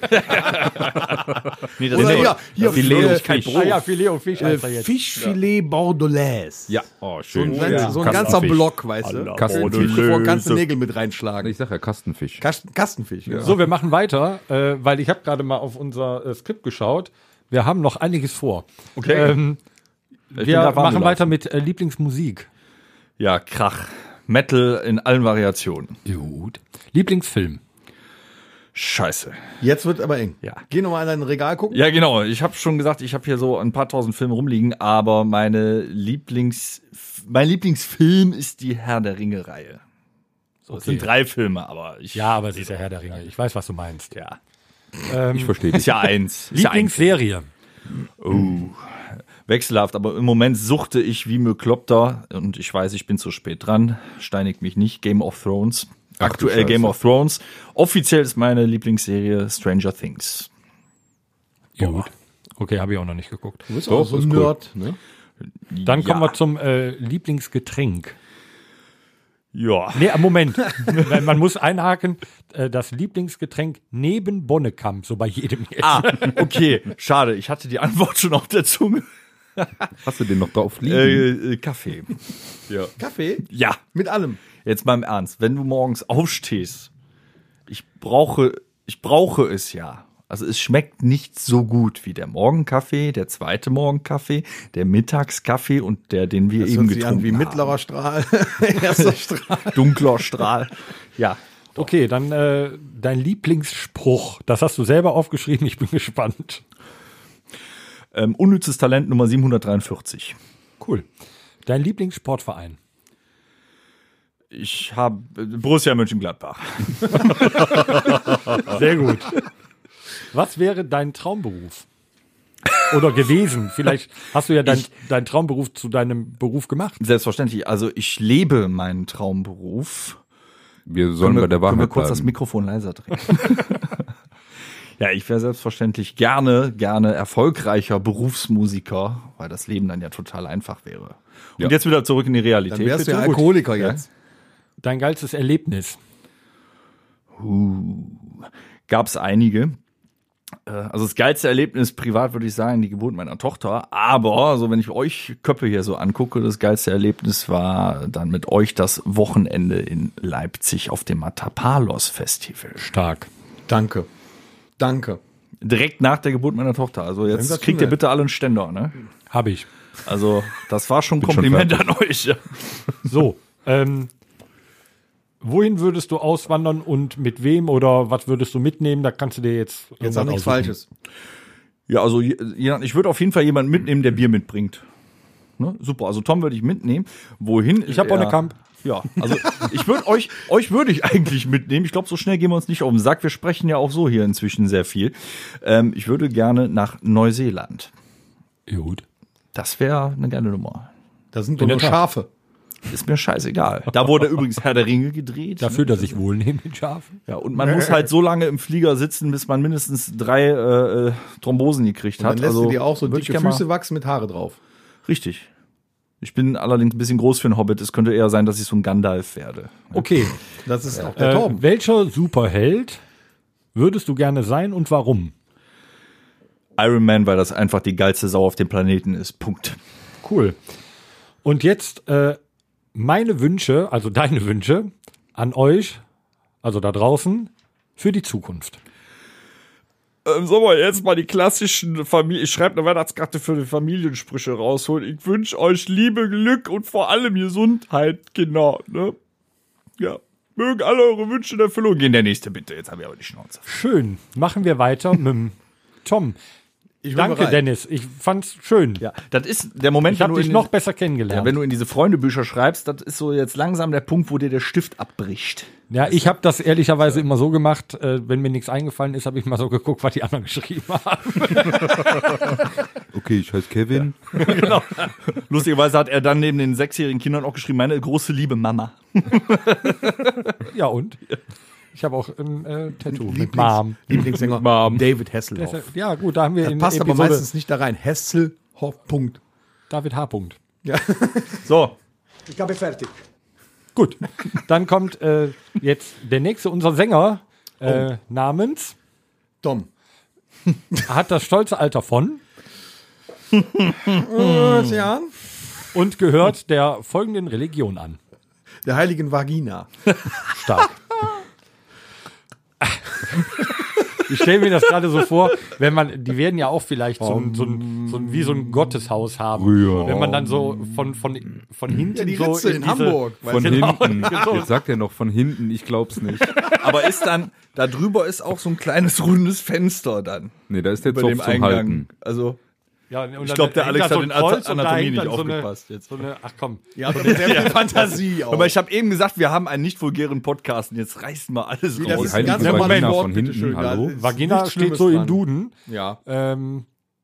Nee, das Oder ist hier, hier Filet äh, und kein Ah Brot. ja, Filet und Fisch. heißt er äh, jetzt. Fischfilet Bordelaise. Ja. Oh, So schön. ein, ganz, so ein ganzer Kastenfisch. Block, weißt du? Kastenfisch. Bevor kannst du Nägel mit reinschlagen. Ich sag ja Kastenfisch. Kasten, Kastenfisch. Ja. So, wir machen weiter, äh, weil ich habe gerade mal auf unser äh, Skript geschaut. Wir haben noch einiges vor. Okay. Ähm, bin wir grad warm machen gelaufen. weiter mit äh, Lieblingsmusik. Ja, Krach. Metal in allen Variationen. Gut. Lieblingsfilm. Scheiße. Jetzt wird aber eng. Ja. Geh nochmal in dein Regal gucken. Ja, genau. Ich habe schon gesagt, ich habe hier so ein paar tausend Filme rumliegen, aber meine Lieblings, mein Lieblingsfilm ist die Herr der Ringe-Reihe. So, es Okay. sind drei Filme, aber ich. Ja, aber es ist ja Herr der Ringe. Ich weiß, was du meinst. Ja. Ich verstehe Ist dich. ja eins. Ist ja ein Lieblingsserie. Oh, wechselhaft, aber im Moment suchte ich wie Bekloppter und ich weiß, ich bin zu spät dran. Steinigt mich nicht. Game of Thrones. Ach du Aktuell Scheiße. Game of Thrones. Offiziell ist meine Lieblingsserie Stranger Things. Gut. Okay, habe ich auch noch nicht geguckt. Du bist Doch, auch so ist ein cool. Nerd. Ne? Dann kommen Ja. wir zum äh, Lieblingsgetränk. Ja. Nee, äh, Moment. Man muss einhaken, äh, das Lieblingsgetränk neben Bonnekamp, so bei jedem jetzt. Ah, okay. Schade, ich hatte die Antwort schon auf der Zunge. Hast du den noch drauf liegen? Äh, äh, Kaffee. Kaffee? Ja. Mit allem. Jetzt mal im Ernst, wenn du morgens aufstehst, ich brauche, ich brauche es ja. Also es schmeckt nicht so gut wie der Morgenkaffee, der zweite Morgenkaffee, der Mittagskaffee und der, den wir Das eben hört sich an getrunken wie haben. mittlerer Strahl, erster Strahl. Dunkler Strahl. Ja. Okay, dann äh, dein Lieblingsspruch. Das hast du selber aufgeschrieben, ich bin gespannt. Ähm, unnützes Talent Nummer siebenhundertdreiundvierzig. Cool. Dein Lieblingssportverein. Ich habe Borussia Mönchengladbach. Sehr gut. Was wäre dein Traumberuf? Oder gewesen? Vielleicht hast du ja deinen dein Traumberuf zu deinem Beruf gemacht. Selbstverständlich. Also ich lebe meinen Traumberuf. Wir sollen bei der Können Wahrheit wir kurz das bleiben. Mikrofon leiser drehen? Ja, ich wäre selbstverständlich gerne, gerne erfolgreicher Berufsmusiker, weil das Leben dann ja total einfach wäre. Und Ja. jetzt wieder zurück in die Realität. Dann wärst du ja bitte. Alkoholiker jetzt. Dein geilstes Erlebnis. Gab es einige. Äh, Also das geilste Erlebnis privat würde ich sagen, die Geburt meiner Tochter. Aber, also wenn ich euch Köppe hier so angucke, das geilste Erlebnis war dann mit euch das Wochenende in Leipzig auf dem Matapalos Festival. Stark. Danke. Danke. Direkt nach der Geburt meiner Tochter. Also jetzt Sensationell. kriegt ihr bitte alle einen Ständer, ne? Habe ich. Also das war schon ein Bin schon Kompliment fertig. an euch. So, ähm, wohin würdest du auswandern und mit wem oder was würdest du mitnehmen? Da kannst du dir jetzt Jetzt sag irgendwas nichts aussuchen. Falsches. Ja, also je- je- ich würde auf jeden Fall jemanden mitnehmen, der Bier mitbringt. Ne? Super, also Tom würde ich mitnehmen. Wohin? Ich hab auch eine Kamp. Ja, also ich würde euch, euch würde ich eigentlich mitnehmen. Ich glaube, so schnell gehen wir uns nicht auf den Sack. Wir sprechen ja auch so hier inzwischen sehr viel. Ähm, ich würde gerne nach Neuseeland. Gut. Das wäre eine geile Nummer. Da sind doch In der nur Tat. Schafe. Ist mir scheißegal. Da wurde übrigens Herr der Ringe gedreht. Da fühlt er sich wohl neben den Schafen. Ja, und man muss halt so lange im Flieger sitzen, bis man mindestens drei äh, äh, Thrombosen gekriegt Und hat. dann lässt also, du dir auch so würd ich dicke gern mal- Füße wachsen mit Haare drauf. Richtig. Ich bin allerdings ein bisschen groß für einen Hobbit. Es könnte eher sein, dass ich so ein Gandalf werde. Okay. Das ist auch der Äh, Torben. welcher Superheld würdest du gerne sein und warum? Iron Man, weil das einfach die geilste Sau auf dem Planeten ist. Punkt. Cool. Und jetzt äh, meine Wünsche, also deine Wünsche an euch, also da draußen, für die Zukunft. Ähm, sollen wir jetzt mal die klassischen Familie, ich schreibe eine Weihnachtskarte für die Familiensprüche rausholen. Ich wünsche euch Liebe, Glück und vor allem Gesundheit, Kinder, ne? Ja. Mögen alle eure Wünsche in Erfüllung gehen. Der nächste bitte, jetzt habe ich aber die Schnauze. Schön. Machen wir weiter mit dem Tom. Ich bin Danke, bereit. Dennis. Ich fand's schön. Ja, das ist der Moment, Ich habe wenn du dich in noch diese- besser ja, kennengelernt. wenn du in diese Freundebücher schreibst, das ist so jetzt langsam der Punkt, wo dir der Stift abbricht. Ja, ich habe das ehrlicherweise immer so gemacht, äh, wenn mir nichts eingefallen ist, habe ich mal so geguckt, was die anderen geschrieben haben. Okay, ich heiße Kevin. Lustigerweise hat er dann neben den sechsjährigen Kindern auch geschrieben, meine große liebe Mama. Ja, und? Ich habe auch ein äh, Tattoo mit Lieblings- Mom. Lieblingssänger David Hasselhoff. Ja, gut, da haben wir Das in passt aber Episode meistens nicht da rein. Hasselhoff, Punkt. David H. Punkt. So, Ich habe fertig. Gut, dann kommt äh, jetzt der nächste, unser Sänger äh, namens, Tom. hat das stolze Alter von Ja. und gehört der folgenden Religion an. Der heiligen Vagina. Stark. Ich stelle mir das gerade so vor, wenn man, die werden ja auch vielleicht so ein, so ein, so ein wie so ein Gotteshaus haben. Früher. Wenn man dann so von, von, von hinten Ja, die so Ritze in diese, Hamburg. Von Genau, hinten. genau. Jetzt sagt er noch von hinten, ich glaub's nicht. aber ist dann, da drüber ist auch so ein kleines rundes Fenster dann. Nee, da ist der Über Zopf dem zum Eingang. Halten. Also, Ja, und Ich dann glaub, der hängt Alex da hat in ein Kreuz und Anatomie da hängt nicht dann so eine- aufgepasst jetzt. So eine, ach komm. Ja, aber sehr viel Fantasie auch. aber ich habe eben gesagt, wir haben einen nicht vulgären Podcast und jetzt reißen wir alles Das raus. ist ein heilige ganz Vagina normales von Wort, hinten, bitteschön. Da hallo? ist Vagina nichts steht Schlimmes so im dran. Duden. Ja. Ähm,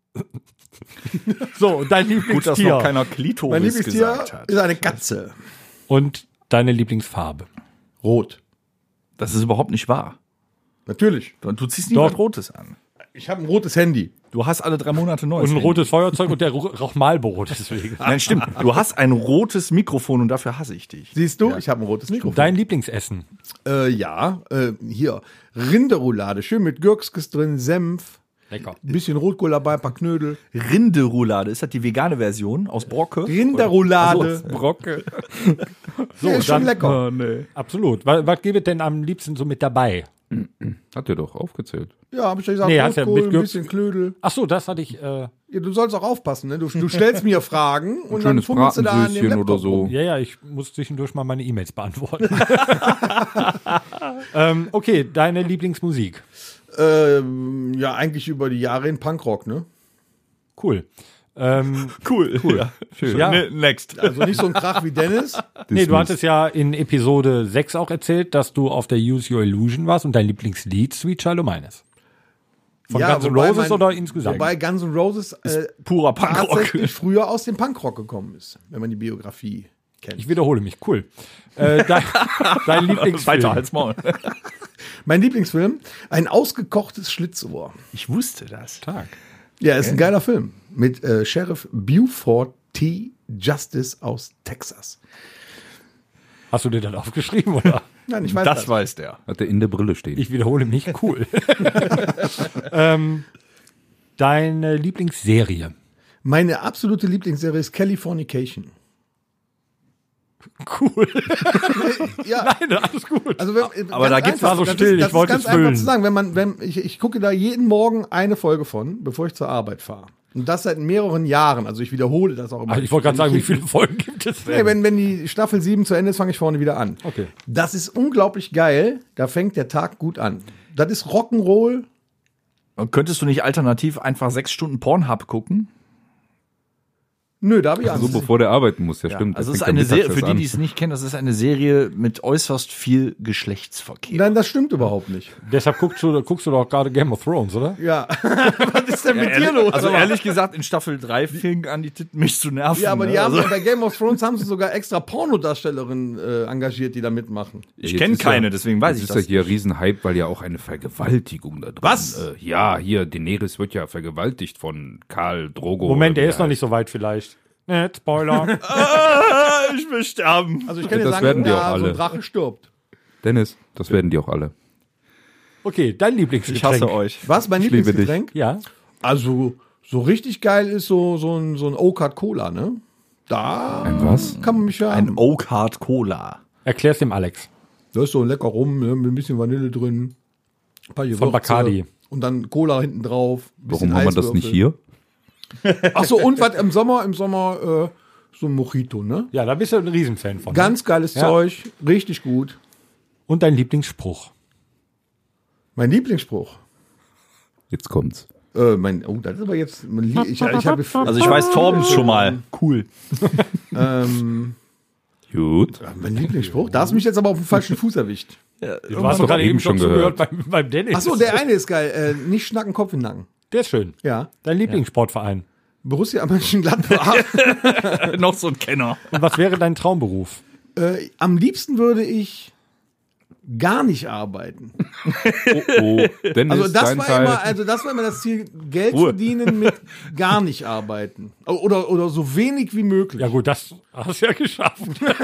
so, und dein Gut, dass Lieblingstier. noch keiner Klitoris Mein Lieblingstier gesagt hat. ist eine Katze. Und deine Lieblingsfarbe. Rot. Das ist überhaupt nicht wahr. Natürlich. Du ziehst nie Doch. was Rotes an. Ich habe ein rotes Handy. Du hast alle drei Monate neues. Und ein Handy. rotes Feuerzeug und der raucht Marlboro deswegen. Nein, stimmt. Du hast ein rotes Mikrofon und dafür hasse ich dich. Siehst du? Ich habe ein rotes Mikrofon. Dein Lieblingsessen. Äh, ja, äh, hier. Rinderroulade. Schön mit Gürkskes drin, Senf. Lecker. Ein bisschen Rotkohl dabei, ein paar Knödel. Rinderroulade, ist das die vegane Version aus Brocke? Rinderroulade. Brocke. So, Ja, ist schon dann, lecker. Oh, nee. absolut. Was, was gibt es denn am liebsten so mit dabei? Hat er doch aufgezählt. Ja, habe ich ja gesagt, Nee, hast ja Rotkohl, mit ein Gürk- bisschen Knödel. Ach so, das hatte ich. Äh, Ja, du sollst auch aufpassen, ne? Du, du stellst mir Fragen und dann Schönes fummelst du da an dem Bratensößchen Laptop oder so. rum. ja, ja, ich muss zwischendurch mal meine E-Mails beantworten. ähm, okay, deine Lieblingsmusik. Ähm, ja, eigentlich über die Jahre in Punkrock, ne? Cool. Ähm, Cool. Cool. Ja. Schön. Ja. Ne, next. Also nicht so ein Krach wie Dennis. nee, du hattest ja in Episode sechs auch erzählt, dass du auf der Use Your Illusion warst und dein Lieblingslied Sweet Child O' Mine ist. Von Ja, Guns N' wobei Roses mein- oder insgesamt? Wobei Guns N' Roses äh, Purer Punkrock. tatsächlich früher aus dem Punkrock gekommen ist, wenn man die Biografie kennt. Ich wiederhole mich, cool. Äh, dein, dein Lieblingsfilm. Weiter als Maul. Mein Lieblingsfilm, ein ausgekochtes Schlitzohr. Ich wusste das. Tag. Ja, ist ein geiler Film. Mit äh, Sheriff Buford T. Justice aus Texas. Hast du dir das aufgeschrieben, oder? Nein, ich weiß Das das. weiß der. Hat er in der Brille stehen. Ich wiederhole mich, cool. ähm, deine Lieblingsserie? Meine absolute Lieblingsserie ist Californication. Cool. Ja, Nein, alles gut. also wenn, Aber da ganz gibt's einfach, so das still, ist, das ich wollte ist ganz es einfach füllen. zu sagen, wenn man, wenn ich, ich gucke da jeden Morgen eine Folge von, bevor ich zur Arbeit fahre. Und das seit mehreren Jahren. Also ich wiederhole das auch immer. Also ich wollte gerade sagen, wie viele Folgen gibt es Nee, denn? wenn, wenn die Staffel sieben zu Ende ist, fange ich vorne wieder an. Okay. Das ist unglaublich geil. Da fängt der Tag gut an. Das ist Rock'n'Roll. Und könntest du nicht alternativ einfach sechs Stunden Pornhub gucken? Nö, da habe ich So, Angst. bevor der arbeiten muss, ja, stimmt. Also Das es ist fängt eine ja Serie, mittags für die, erst die es nicht kennen, das ist eine Serie mit äußerst viel Geschlechtsverkehr. Nein, das stimmt überhaupt nicht. Deshalb guckst du, guckst du doch gerade Game of Thrones, oder? Ja. Was ist denn mit dir los? Also ehrlich gesagt, in Staffel drei fingen an, die Titten mich zu nerven. Ja, aber die ne? haben, also, bei Game of Thrones haben sie sogar extra Pornodarstellerinnen äh, engagiert, die da mitmachen. ich Jetzt kenne ist keine, ja, deswegen weiß ich jetzt das. ist ja hier Riesenhype, weil ja auch eine Vergewaltigung da drin Was? Äh, ja, hier, Daenerys wird ja vergewaltigt von Karl Drogo. Moment, oder der wie ist noch heißt. nicht so weit vielleicht. Ne, Spoiler. Ah, ich will sterben. Also ich kann Ja, dir das sagen, werden die ja, auch so alle. ein Drache stirbt. Dennis, das werden die auch alle. Okay, dein Ich Lieblingsgetränk. hasse euch. Was, mein Ich liebe Lieblingsgetränk? Ja. Also, so richtig geil ist so, so ein, so ein Oak Cola, ne? Da Ein was? kann man mich ja Ein haben. Oak Hard Cola. Erklär's dem Alex. Da ist so lecker rum, ne, mit ein bisschen Vanille drin. Ein paar Von Gewürze. Bacardi. Und dann Cola hinten drauf. Warum haben wir das nicht hier? Ach so, und was im Sommer, im Sommer äh, so ein Mojito, ne? Ja, da bist du ein Riesenfan von. Ganz geiles Ja. Zeug, richtig gut. Und dein Lieblingsspruch. Mein Lieblingsspruch. Jetzt kommt's. Äh, mein, oh, das ist aber jetzt. Mein Lie ich, ich habe Also ich weiß Torbens schon mal. Cool. ähm, Gut. mein Lieblingsspruch. Da hast du mich jetzt aber auf den falschen Fuß erwischt. Du hast hast doch doch gerade eben eben schon schon zugehört gehört. beim, beim Dennis. Ach so, der eine ist geil. Äh, nicht schnacken, Kopf in den Nacken. Der ist schön. Ja. Dein Lieblingssportverein. Borussia Mönchengladbach. Noch so ein Kenner. Und was wäre dein Traumberuf? äh, am liebsten würde ich gar nicht arbeiten. Oh, oh. Dennis, Also das dein war Teil. immer, also das war immer das Ziel, Geld Ruhe. verdienen mit gar nicht arbeiten. Oder, oder so wenig wie möglich. Ja gut, das hast du ja geschafft.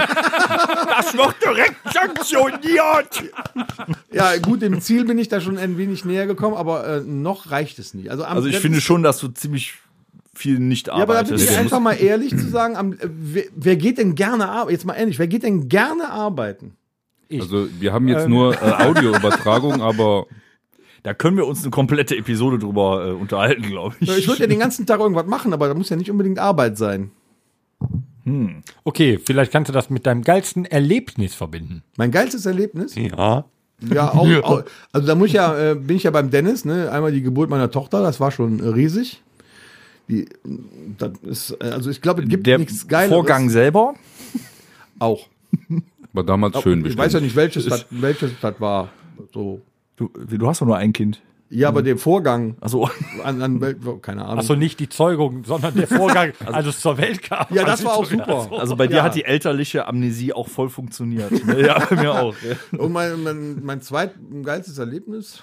Das wird direkt sanktioniert. Ja, gut, dem Ziel bin ich da schon ein wenig näher gekommen, aber äh, noch reicht es nicht. Also, am, Also ich das finde ist- schon, dass du ziemlich viel nicht Ja, aber da bin arbeitest. ich einfach mal ehrlich zu sagen, am, äh, wer, wer geht denn gerne arbeiten? Jetzt mal ehrlich, wer geht denn gerne arbeiten? Also wir haben jetzt Ähm. nur äh, Audioübertragung, aber Da können wir uns eine komplette Episode drüber äh, unterhalten, glaube ich. Ich würde ja den ganzen Tag irgendwas machen, aber da muss ja nicht unbedingt Arbeit sein. Okay, vielleicht kannst du das mit deinem geilsten Erlebnis verbinden. Mein geilstes Erlebnis? Ja. Ja, auch, auch also da muss ich ja, äh, bin ich ja beim Dennis, ne? Einmal die Geburt meiner Tochter, das war schon äh, riesig. Die, das ist, äh, also ich glaube, es gibt Der nichts Geileres. Vorgang selber. auch. war damals schön Ich bestimmt. weiß ja nicht, welches das, welches das war. So. Du, du hast doch nur ein Kind. Ja, aber der Vorgang Also an, an Welt, keine Ahnung. Achso, nicht die Zeugung, sondern der Vorgang, als es zur Welt kam. Ja, das Als war sie auch zur- super. Also bei dir Ja. hat die elterliche Amnesie auch voll funktioniert. ne? Ja, bei mir auch. Ja. Und mein, mein, mein zweit geilstes Erlebnis?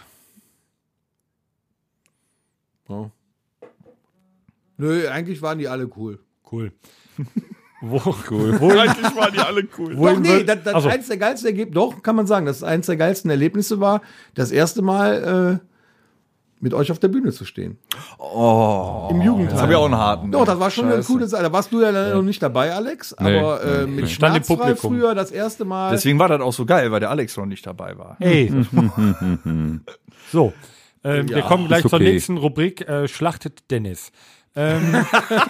Oh. Nö, eigentlich waren die alle cool. Cool. Wo, cool. Wohin, Eigentlich waren die alle cool. Doch, wohin nee, würd- das, das Achso. eins der geilsten Ergebnisse, doch, kann man sagen, dass eins der geilsten Erlebnisse war, das erste Mal äh, mit euch auf der Bühne zu stehen. Oh. Im Jugendheim. Jetzt habe ich auch einen harten. Doch, das war schon eine Scheiße. coole Sache. Da warst du ja leider noch nicht dabei, Alex, Nee, aber äh, nee, mit nee. Stand im Schmerzfrei Publikum. früher das erste Mal. Deswegen war das auch so geil, weil der Alex noch nicht dabei war. Ey. So. Ähm, wir Ja, kommen gleich ist zur okay. nächsten Rubrik, äh, Schlachtet Dennis. Ähm,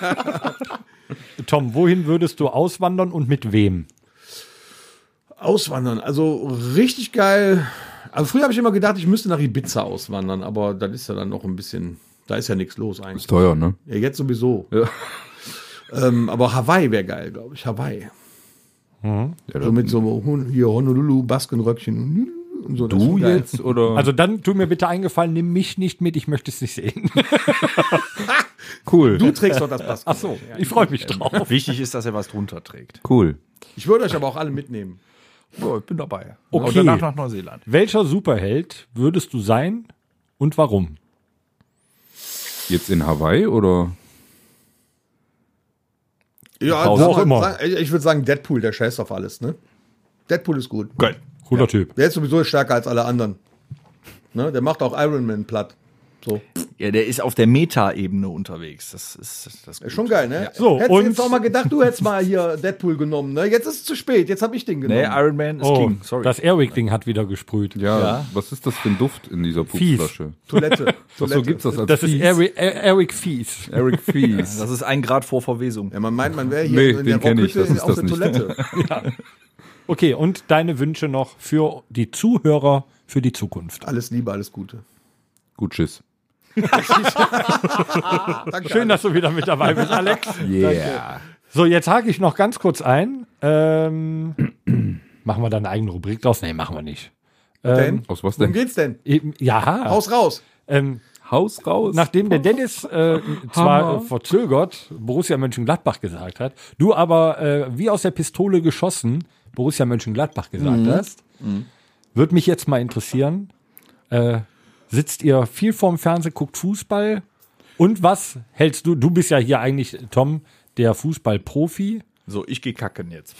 Tom, wohin würdest du auswandern und mit wem? Auswandern, also richtig geil. Also früher habe ich immer gedacht, ich müsste nach Ibiza auswandern, aber das ist ja dann noch ein bisschen Da ist ja nichts los eigentlich. Ist teuer, ne? Ja, jetzt sowieso. Ja. Ähm, aber Hawaii wäre geil, glaube ich. Hawaii. Ja, So mit so Hon- hier Honolulu, Baskenröckchen und so. Das ist du geil. jetzt oder? Also dann tu mir bitte eingefallen, nimm mich nicht mit, ich möchte es nicht sehen. cool. Du trägst doch das Basken. Ach so, ich freue mich drauf. Wichtig ist, dass er was drunter trägt. Cool. Ich würde euch aber auch alle mitnehmen. So, ich bin dabei. Okay. Und danach nach Neuseeland. Welcher Superheld würdest du sein und warum? Jetzt in Hawaii oder? Ja, Wo sag auch mal, immer. sag- ich würde sagen Deadpool, der scheißt auf alles, ne? Deadpool ist gut. Geil. Cooler Typ. Der ist sowieso stärker als alle anderen. Ne? Der macht auch Iron Man platt. So. Ja, der ist auf der Meta-Ebene unterwegs. Das ist, das Ist schon geil, ne? So, hättest und- du jetzt auch mal gedacht, du hättest mal hier Deadpool genommen, ne? Jetzt ist es zu spät, jetzt habe ich den genommen. Nee, Iron Man ist Oh, King. Sorry. das Airwick-Ding hat wieder gesprüht. Ja, Ja. was ist das für ein Duft in dieser Fies. Pupsflasche? Toilette. Ach Toilette. so, gibt's das als Das ist Fies? Airwick, Air- Airwick Fies. Eric Fies. das ist ein Grad vor Verwesung. Ja, man meint, man wäre hier Nee, in der den kenn ich, Rockhütte das ist auf das der nicht. Toilette. Okay, und deine Wünsche noch für die Zuhörer für die Zukunft. Alles Liebe, alles Gute. Gut, tschüss. Danke. Schön, dass du wieder mit dabei bist, Alex. Yeah. So, jetzt hake ich noch ganz kurz ein. Ähm, machen wir da eine eigene Rubrik draus? Nee, machen wir nicht. Denn? Aus was Worum denn? geht's denn? Eben, ja. Haus raus. Ähm, Haus raus. nachdem der Dennis äh, zwar äh, verzögert Borussia Mönchengladbach gesagt hat, du aber äh, wie aus der Pistole geschossen Borussia Mönchengladbach gesagt hast, würde mich jetzt mal interessieren, äh, sitzt ihr viel vorm Fernseher, guckt Fußball und was hältst du, du bist ja hier eigentlich, Tom, der Fußballprofi, So, ich gehe kacken jetzt.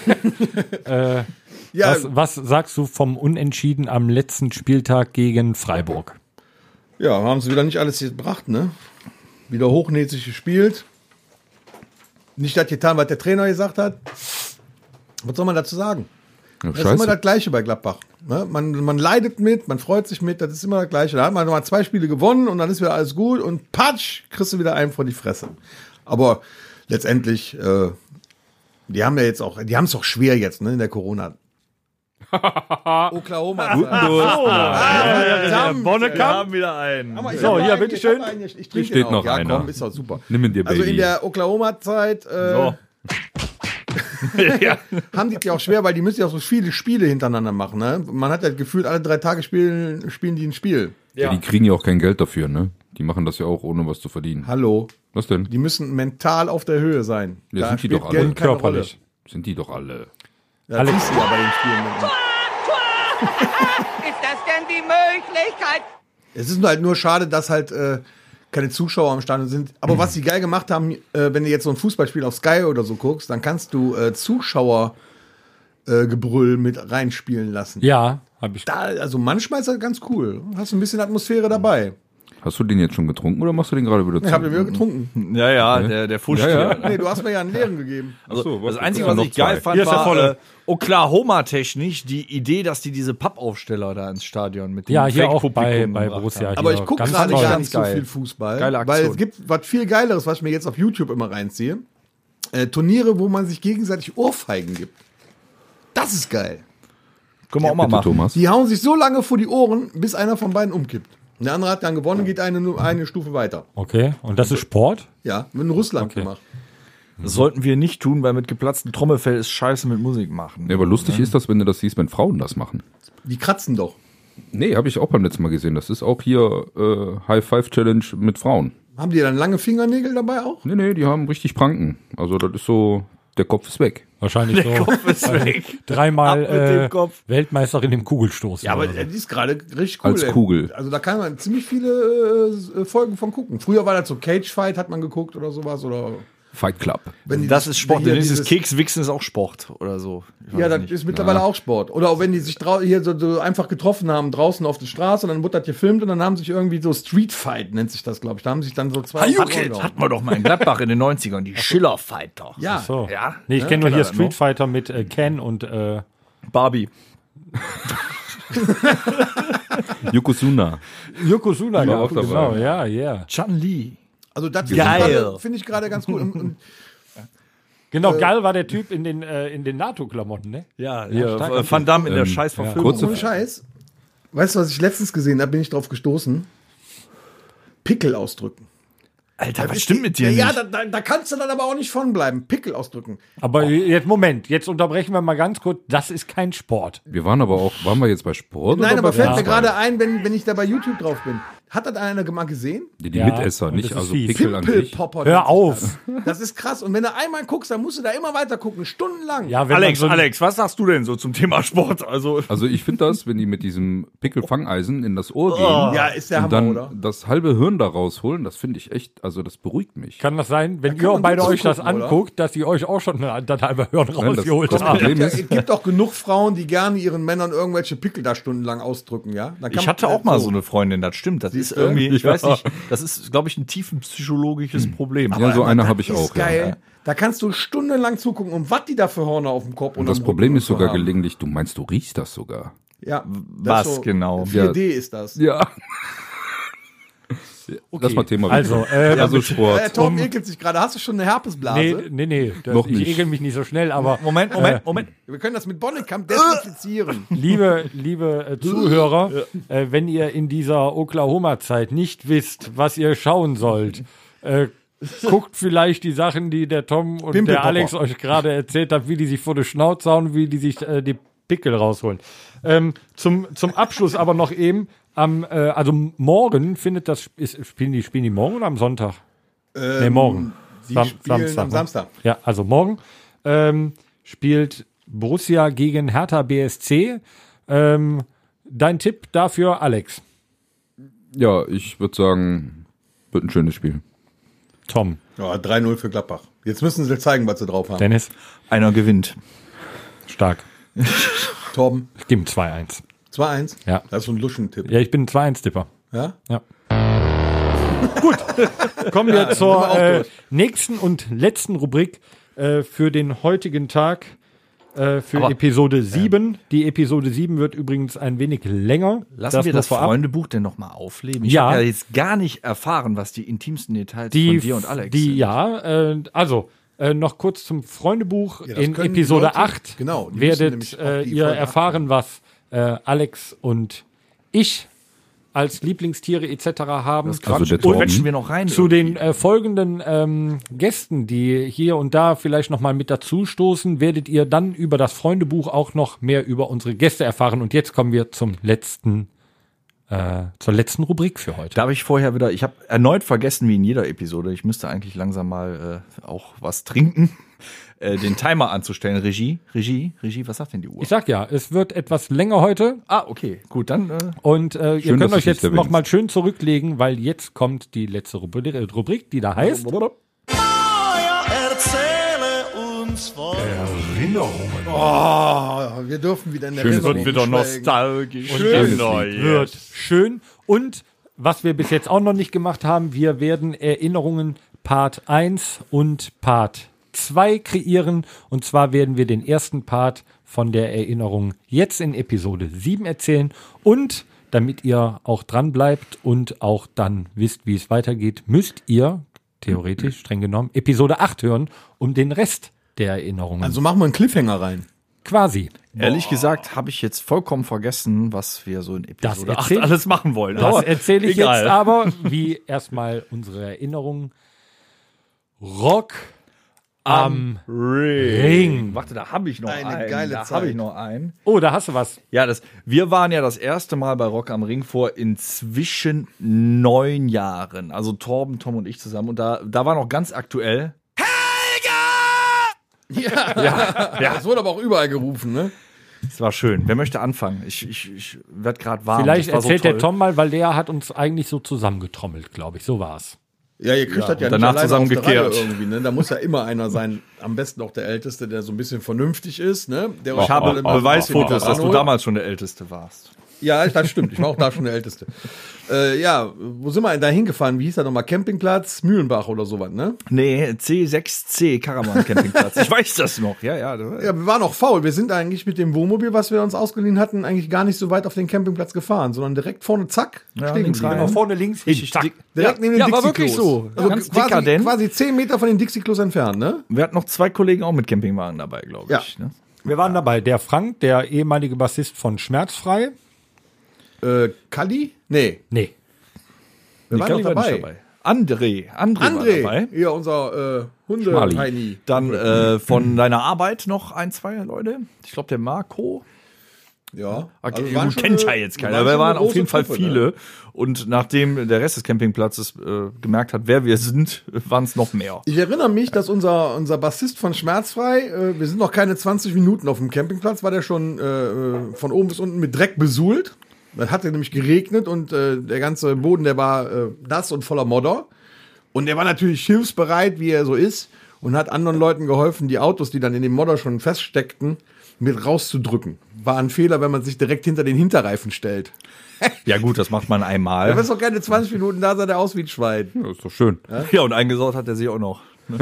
Ja, was, was sagst du vom Unentschieden am letzten Spieltag gegen Freiburg? ja, haben sie wieder nicht alles gebracht, ne? Wieder hochnäsig gespielt. Nicht das getan, was der Trainer gesagt hat. Was soll man dazu sagen? Ja, Das ist immer das scheiße. Gleiche bei Gladbach. Ne? Man, man leidet mit, man freut sich mit, das ist immer das Gleiche. Da hat man mal zwei Spiele gewonnen und dann ist wieder alles gut und patsch, kriegst du wieder einen vor die Fresse. Aber letztendlich, äh, die haben ja jetzt auch, die haben es doch schwer jetzt, ne, in der Corona. Oklahoma. Bonnekamp? haben wieder einen. So, hier, bitteschön. Ich trinke steht den auch. noch Ja, einer. komm, ist doch super. Nimm ihn dir, Baby. Also in der Oklahoma-Zeit äh, So. haben die ja auch schwer, weil die müssen ja auch so viele Spiele hintereinander machen. Ne? Man hat ja gefühlt, alle drei Tage spielen, spielen die ein Spiel. ja, die kriegen ja auch kein Geld dafür, ne? Die machen das ja auch, ohne was zu verdienen. Hallo. Was denn? Die müssen mental auf der Höhe sein. Ja, Da sind die spielt doch alle. Geld keine Körperlich. Sind die doch alle. Rolle. Ja, das siehst du ja bei den Spielen. Ist das denn die Möglichkeit? Es ist nur halt nur schade, dass halt äh, keine Zuschauer am Stadion sind. Aber was sie geil gemacht haben, äh, wenn du jetzt so ein Fußballspiel auf Sky oder so guckst, dann kannst du äh, Zuschauer äh, Gebrüll mit reinspielen lassen. Ja, habe ich. Da, also manchmal ist das ganz cool. Hast ein bisschen Atmosphäre dabei. Hast du den jetzt schon getrunken oder machst du den gerade wieder zu? Ich habe den wieder getrunken. Ja, ja, der, der Fuß Ja, ja. Nee, du hast mir ja einen leeren gegeben. Also, Ach so, das was- Einzige, ja, was noch ich geil zwei. fand, Hier ist der war volle. äh, Oklahoma-technisch die Idee, dass die diese Pappaufsteller da ins Stadion mit dem Ja, hier auch bei, Fake-Publikum bei gebracht Borussia. haben. Aber hier ich gucke ganz gerade toll. gar ganz nicht so geil. viel Fußball. Geile Aktion. Weil es gibt was viel Geileres, was ich mir jetzt auf YouTube immer reinziehe. Äh, Turniere, wo man sich gegenseitig Ohrfeigen gibt. Das ist geil. Können wir auch mal Bitte, machen. Thomas. Die hauen sich so lange vor die Ohren, bis einer von beiden umkippt. Und der andere hat dann gewonnen, geht eine, nur eine Stufe weiter. Okay, und das ist Sport? Ja, wird in Russland Okay. gemacht. Das sollten wir nicht tun, weil mit geplatztem Trommelfell ist scheiße mit Musik machen. Ja, aber lustig ist das, wenn du das siehst, wenn Frauen das machen. Die kratzen doch. Nee, habe ich auch beim letzten Mal gesehen. Das ist auch hier äh, High-Five-Challenge mit Frauen. Haben die dann lange Fingernägel dabei auch? Nee, nee, die haben richtig Pranken. Also das ist so, der Kopf ist weg. Wahrscheinlich so. Kopf ist weg. Dreimal Ab mit dem äh, Kopf. Weltmeisterin im Kugelstoß. Ja, aber oder so. die ist gerade richtig cool. Als ey. Kugel. Also da kann man ziemlich viele äh, Folgen von gucken. Früher war das so Cage Fight, hat man geguckt oder sowas. Oder Fight Club. wenn die Das ist Sport. hier Denn dieses dieses- Kekswichsen ist auch Sport oder so. Ich weiß Ja, das nicht. ist mittlerweile auch Sport. Oder auch wenn die sich drau- hier so, so einfach getroffen haben, draußen auf der Straße, und dann wurde das gefilmt und dann haben sich irgendwie so Street Fight, nennt sich das, glaube ich. Da haben sich dann so zwei. Hat- Hatten wir doch mal in Gladbach in den neunzigern, die Schiller-Fighter. Ja, So. Ja, Nee, ich kenne nur kennt hier er Street noch? Fighter mit äh, Ken und äh, Barbie. Yokozuna. Yokozuna war gehabt, auch dabei. genau, ja, ja. Chun Li. also das Geil. finde ich gerade- finde ich gerade ganz cool. Und, und Genau, geil war der Typ in den, äh, in den NATO-Klamotten, ne? Ja, Ja, hier, starker äh, Van Damme in der Ähm, scheiß ja. Verfilmung. Kurze ohne Scheiß, weißt du, was ich letztens gesehen habe, bin ich drauf gestoßen. Pickel ausdrücken. Alter, was ist stimmt die- mit dir Ja, nicht? da, da, da kannst du dann aber auch nicht von bleiben. Pickel ausdrücken. Aber jetzt, Moment, jetzt unterbrechen wir mal ganz kurz. Das ist kein Sport. Wir waren aber auch, waren wir jetzt bei Sport? Nein, oder aber bei fällt mir Fußball? gerade ein, wenn, wenn ich da bei YouTube drauf bin. Hat das einer mal gesehen? Die, die Ja, Mitesser, und nicht das ist also fies. Pickel an sich. Pimpelpopper. Hör nennt sich auf. Das. das ist krass. Und wenn du einmal guckst, dann musst du da immer weiter gucken, stundenlang. Ja, wenn Alex, man so ein- Alex, was sagst du denn so zum Thema Sport? Also, Also ich finde das, wenn die mit diesem Pickelfangeisen in das Ohr gehen Ja, ist der und Hammer, dann oder? das halbe Hirn da rausholen, das finde ich echt, also das beruhigt mich. Kann das sein, wenn Da kann ihr man beide gut euch das zugucken, oder? anguckt, dass ihr euch auch schon das halbe Hirn das- rausgeholt das habt? Problem Ja, ist- es gibt auch genug Frauen, die gerne ihren Männern irgendwelche Pickel da stundenlang ausdrücken, ja? Dann kann ich man- hatte auch mal so eine Freundin, das stimmt. Das ist Siehst du? irgendwie, ich Ja. weiß nicht, das ist, glaube ich, ein tiefenpsychologisches Problem. Ja, so eine Das habe ich ist auch. geil. Ja. Da kannst du stundenlang zugucken, um was die da für Hörner auf dem Kopf Und das am Problem Rücken ist sogar haben. gelegentlich, du meinst, du riechst das sogar. Ja, Was das genau? vier D ist das. Ja. Das mal Thema. Also, äh, also Äh, Sport. Tom ekelt sich gerade. Hast du schon eine Herpesblase? nee, nee, nee. Das, Noch ich nicht. ekel mich nicht so schnell, aber Moment, Moment, Moment. Wir können das mit Bonnekamp desinfizieren. liebe, liebe äh, Zuhörer, äh, wenn ihr in dieser Oklahoma-Zeit nicht wisst, was ihr schauen sollt, äh, guckt vielleicht die Sachen, die der Tom und Pimpelpopper. der Alex euch gerade erzählt haben, wie die sich vor die Schnauze hauen, wie die sich äh, die Pickel rausholen. Ähm, zum, zum Abschluss aber noch eben, am, äh, also morgen findet das, ist, spielen, die, spielen die morgen oder am Sonntag? nee, morgen. Sie Sam- spielen am ne? Samstag. Ja, also morgen ähm, spielt Borussia gegen Hertha B S C. Ähm, dein Tipp dafür, Alex? Ja, ich würde sagen, wird ein schönes Spiel. Tom, Ja, drei null für Gladbach. Jetzt müssen sie zeigen, was sie drauf haben. Dennis, Einer gewinnt. stark. Torben, Ich gebe zwei eins. zwei eins? Ja. Das ist so ein Luschentipp. Ja, ich bin ein zwei eins Tipper. Ja? Gut, kommen wir sind zur wir auch äh, durch. nächsten und letzten Rubrik äh, für den heutigen Tag, äh, für Aber, Episode sieben. Die Episode sieben wird übrigens ein wenig länger. Lassen wir nur das vorab. Freundebuch denn noch mal aufleben? Ich Ja. habe ja jetzt gar nicht erfahren, was die intimsten Details Die, von dir und Alex die sind. ja, äh, also äh, noch kurz zum Freundebuch. Ja, das In können die Episode Leute- acht genau, die müssen werdet nämlich auch äh, die ihr Folge erfahren, was äh, Alex und ich als Lieblingstiere et cetera haben. Also der Und Torben. quetschen wir noch rein. Zu den äh, folgenden ähm, Gästen, die hier und da vielleicht noch mal mit dazu stoßen, werdet ihr dann über das Freundebuch auch noch mehr über unsere Gäste erfahren. Und jetzt kommen wir zum letzten, äh, zur letzten Rubrik für heute. Darf ich vorher wieder, ich habe erneut vergessen, wie in jeder Episode, ich müsste eigentlich langsam mal äh, auch was trinken, äh, den Timer anzustellen. Regie, Regie, Regie, was sagt denn die Uhr? Ich sag ja, es wird etwas länger heute. ah, okay, gut, dann äh, Und äh, ihr Schön, könnt dass euch du jetzt dich noch mal schön zurücklegen, weil jetzt kommt die letzte Rubri- Rubrik, die da heißt. Oh, wir dürfen wieder in der Schön, Erinnerung wird wieder schwelgen. nostalgisch. Schön Neu. wird schön. Und was wir bis jetzt auch noch nicht gemacht haben, wir werden Erinnerungen Part eins und Part zwei kreieren. Und zwar werden wir den ersten Part von der Erinnerung jetzt in Episode sieben erzählen. Und damit ihr auch dran bleibt und auch dann wisst, wie es weitergeht, müsst ihr theoretisch, streng genommen, Episode acht hören, um den Rest der Erinnerungen Also machen wir einen Cliffhanger rein. quasi. Ehrlich gesagt habe ich jetzt vollkommen vergessen, was wir so in Episode Das acht erzähl- alles machen wollen. Das Aber erzähle ich egal. jetzt aber, wie erstmal unsere Erinnerung. Rock am Ring. Warte, da habe ich noch Eine einen. geile da Zeit. habe ich noch einen. Oh, da hast du was. Ja, das, wir waren ja das erste Mal bei Rock am Ring vor inzwischen neun Jahren. Also Torben, Tom und ich zusammen. Und da, da war noch ganz aktuell. Das wurde aber auch überall gerufen, ne? Es war schön. Wer möchte anfangen? Ich, ich, ich werde gerade warm. Vielleicht Das war so erzählt der toll. Tom mal, weil der hat uns eigentlich so zusammengetrommelt, glaube ich. So war's. Ja, ihr kriegt das ja und nicht danach alleine zusammengekehrt. aus der Reihe irgendwie, ne? Da muss ja immer einer sein, am besten auch der Älteste, der so ein bisschen vernünftig ist, ne? Der Ich habe alle mal Beweisfotos, ein bisschen dass du ranholt. damals schon der Älteste warst. Ja, das stimmt. Ich war auch da schon der Älteste. Äh, ja, wo sind wir denn da hingefahren? Wie hieß das nochmal? Campingplatz Mühlenbach oder sowas, ne? Nee, C sechs C Karawan Campingplatz. Ich weiß das noch. Ja, ja. Ja, wir waren auch faul. Wir sind eigentlich mit dem Wohnmobil, was wir uns ausgeliehen hatten, eigentlich gar nicht so weit auf den Campingplatz gefahren, sondern direkt vorne, zack, Ja, stehen links geblieben. rein. vorne links hin. Zack. Direkt neben den ja, war Dixie-Klos. wirklich so. Also Ganz quasi, dekadent. quasi zehn Meter von den Dixie-Klos entfernt, ne? Wir hatten noch zwei Kollegen auch mit Campingwagen dabei, glaube Ja. ich. Ne? Wir waren dabei. Der Frank, der ehemalige Bassist von Schmerzfrei. Äh, Kalli? Nee. Nee. Wer war denn Nico war dabei? nicht dabei. André. André, war André, dabei. hier unser äh, Hunde Schmali. Heini. Dann äh, von deiner Arbeit noch ein, zwei Leute. Ich glaube, der Marco. Ja, Okay, also waren gut, schon kennt eine- ja jetzt keiner, waren aber wir schon waren eine auf große jeden Fall Truppe, viele. ne? Und nachdem der Rest des Campingplatzes äh, gemerkt hat, wer wir sind, waren es noch mehr. Ich erinnere mich, dass unser, unser Bassist von Schmerzfrei, äh, wir sind noch keine zwanzig Minuten auf dem Campingplatz, war der schon äh, von oben bis unten mit Dreck besuhlt. Das hatte nämlich geregnet und äh, der ganze Boden, der war äh, nass und voller Modder. Und er war natürlich hilfsbereit, wie er so ist, und hat anderen Leuten geholfen, die Autos, die dann in dem Modder schon feststeckten, mit rauszudrücken. War ein Fehler, wenn man sich direkt hinter den Hinterreifen stellt. Ja gut, das macht man Er einmal. ist doch keine zwanzig Minuten da, sah der aus wie ein Schwein. Ja, ist doch schön. Ja, und eingesaut hat er sich auch noch.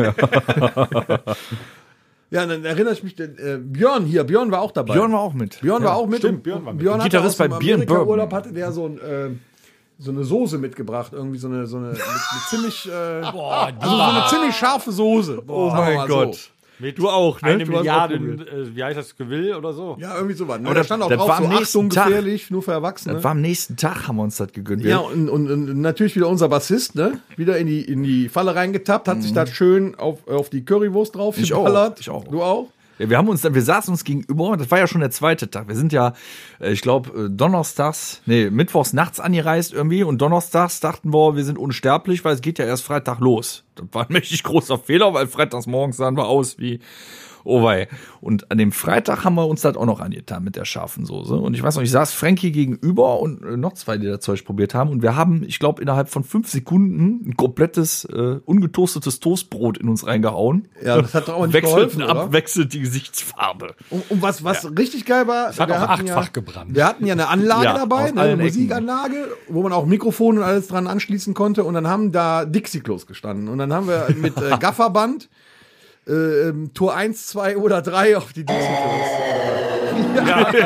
Ja, und dann erinnere ich mich, äh, Björn hier, Björn war auch dabei. Björn war auch mit. Björn war auch mit. stimmt, und Björn war mit. Björn hatte Gitarrist aus dem bei Beer and Bourbon. Amerika-Urlaub hatte der so ein äh, so eine Soße mitgebracht, irgendwie so eine so eine mit, mit ziemlich äh, Boah, die also so eine ziemlich scharfe Soße. Oh Sagen wir mein mal Gott. So. Du auch, ne? eine Du hast auch Milliarde, probiert. äh, wie heißt das, Gewill oder so? Ja, irgendwie sowas. Ne? Aber da das- stand auch das drauf, war so am nächsten Achtung, Tag. gefährlich, nur für Erwachsene. Das war am nächsten Tag, haben wir uns das gegönnt. Ja, und, und, und natürlich wieder unser Bassist, ne? Wieder in die, in die Falle reingetappt, hat sich da schön auf, auf die Currywurst drauf Ich auch, geballert. ich auch. Du auch? Ja, wir haben uns dann, wir saßen uns gegenüber, das war ja schon der zweite Tag. Wir sind ja, äh, ich glaube, donnerstags, nee, mittwochs nachts angereist irgendwie und donnerstags dachten wir, wir sind unsterblich, weil es geht ja erst Freitag los. Das war ein mächtig großer Fehler, weil freitags morgens sahen wir aus wie, oh wei. Und an dem Freitag haben wir uns das auch noch angetan mit der scharfen Soße. Und ich weiß noch, ich saß Frankie gegenüber und äh, noch zwei, die das Zeug probiert haben. Und wir haben, ich glaube, innerhalb von fünf Sekunden ein komplettes, äh, ungetoastetes Toastbrot in uns reingehauen. Ja, das hat doch auch nicht Wechselten geholfen, oder? abwechselnd die Gesichtsfarbe. Und, und was, was richtig geil war, Es hat wir auch hatten achtfach ja, gebrannt. wir hatten ja eine Anlage Ja, dabei, aus ne, allen eine Musikanlage, wo man auch Mikrofon und alles dran anschließen konnte. Und dann haben da Dixie-Klos gestanden. Und dann haben wir mit äh, Gafferband äh, ähm, Tour eins, zwei oder drei auf die Dixie-Klos.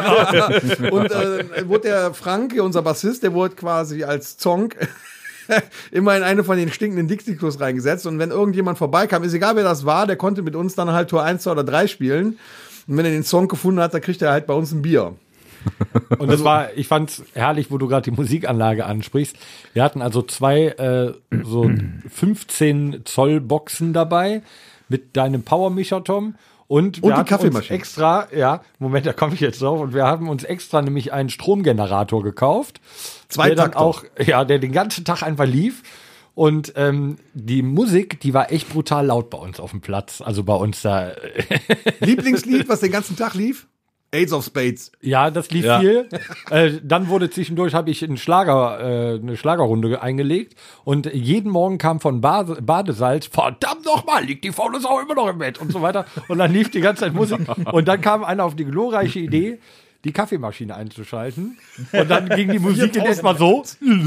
Ja, und äh, wurde der Frank, unser Bassist, der wurde quasi als Zonk immer in eine von den stinkenden Dixie-Klos reingesetzt. Und wenn irgendjemand vorbeikam, ist egal wer das war, der konnte mit uns dann halt Tour eins, zwei oder drei spielen. Und wenn er den Song gefunden hat, dann kriegt er halt bei uns ein Bier. Und das war, ich fand's herrlich, wo du gerade die Musikanlage ansprichst. Wir hatten also zwei äh, so fünfzehn Zoll Boxen dabei mit deinem Powermischer, Tom. Und, wir Und die hatten uns Kaffeemaschine. extra, ja, Moment, da komme ich jetzt drauf. Und wir haben uns extra nämlich einen Stromgenerator gekauft. Zwei der dann Takter. auch, ja, der den ganzen Tag einfach lief. Und ähm, die Musik, die war echt brutal laut bei uns auf dem Platz. Also bei uns da. Lieblingslied, was den ganzen Tag lief? Ace of Spades. Ja, das lief Ja. viel. Äh, dann wurde zwischendurch, habe ich einen Schlager, äh, eine Schlagerrunde eingelegt. Und jeden Morgen kam von Bade, Badesalz, verdammt nochmal, liegt die faule Sau immer noch im Bett und so weiter. Und dann lief die ganze Zeit Musik. Und dann kam einer auf die glorreiche Idee, die Kaffeemaschine einzuschalten. Und dann ging die Musik in etwa so.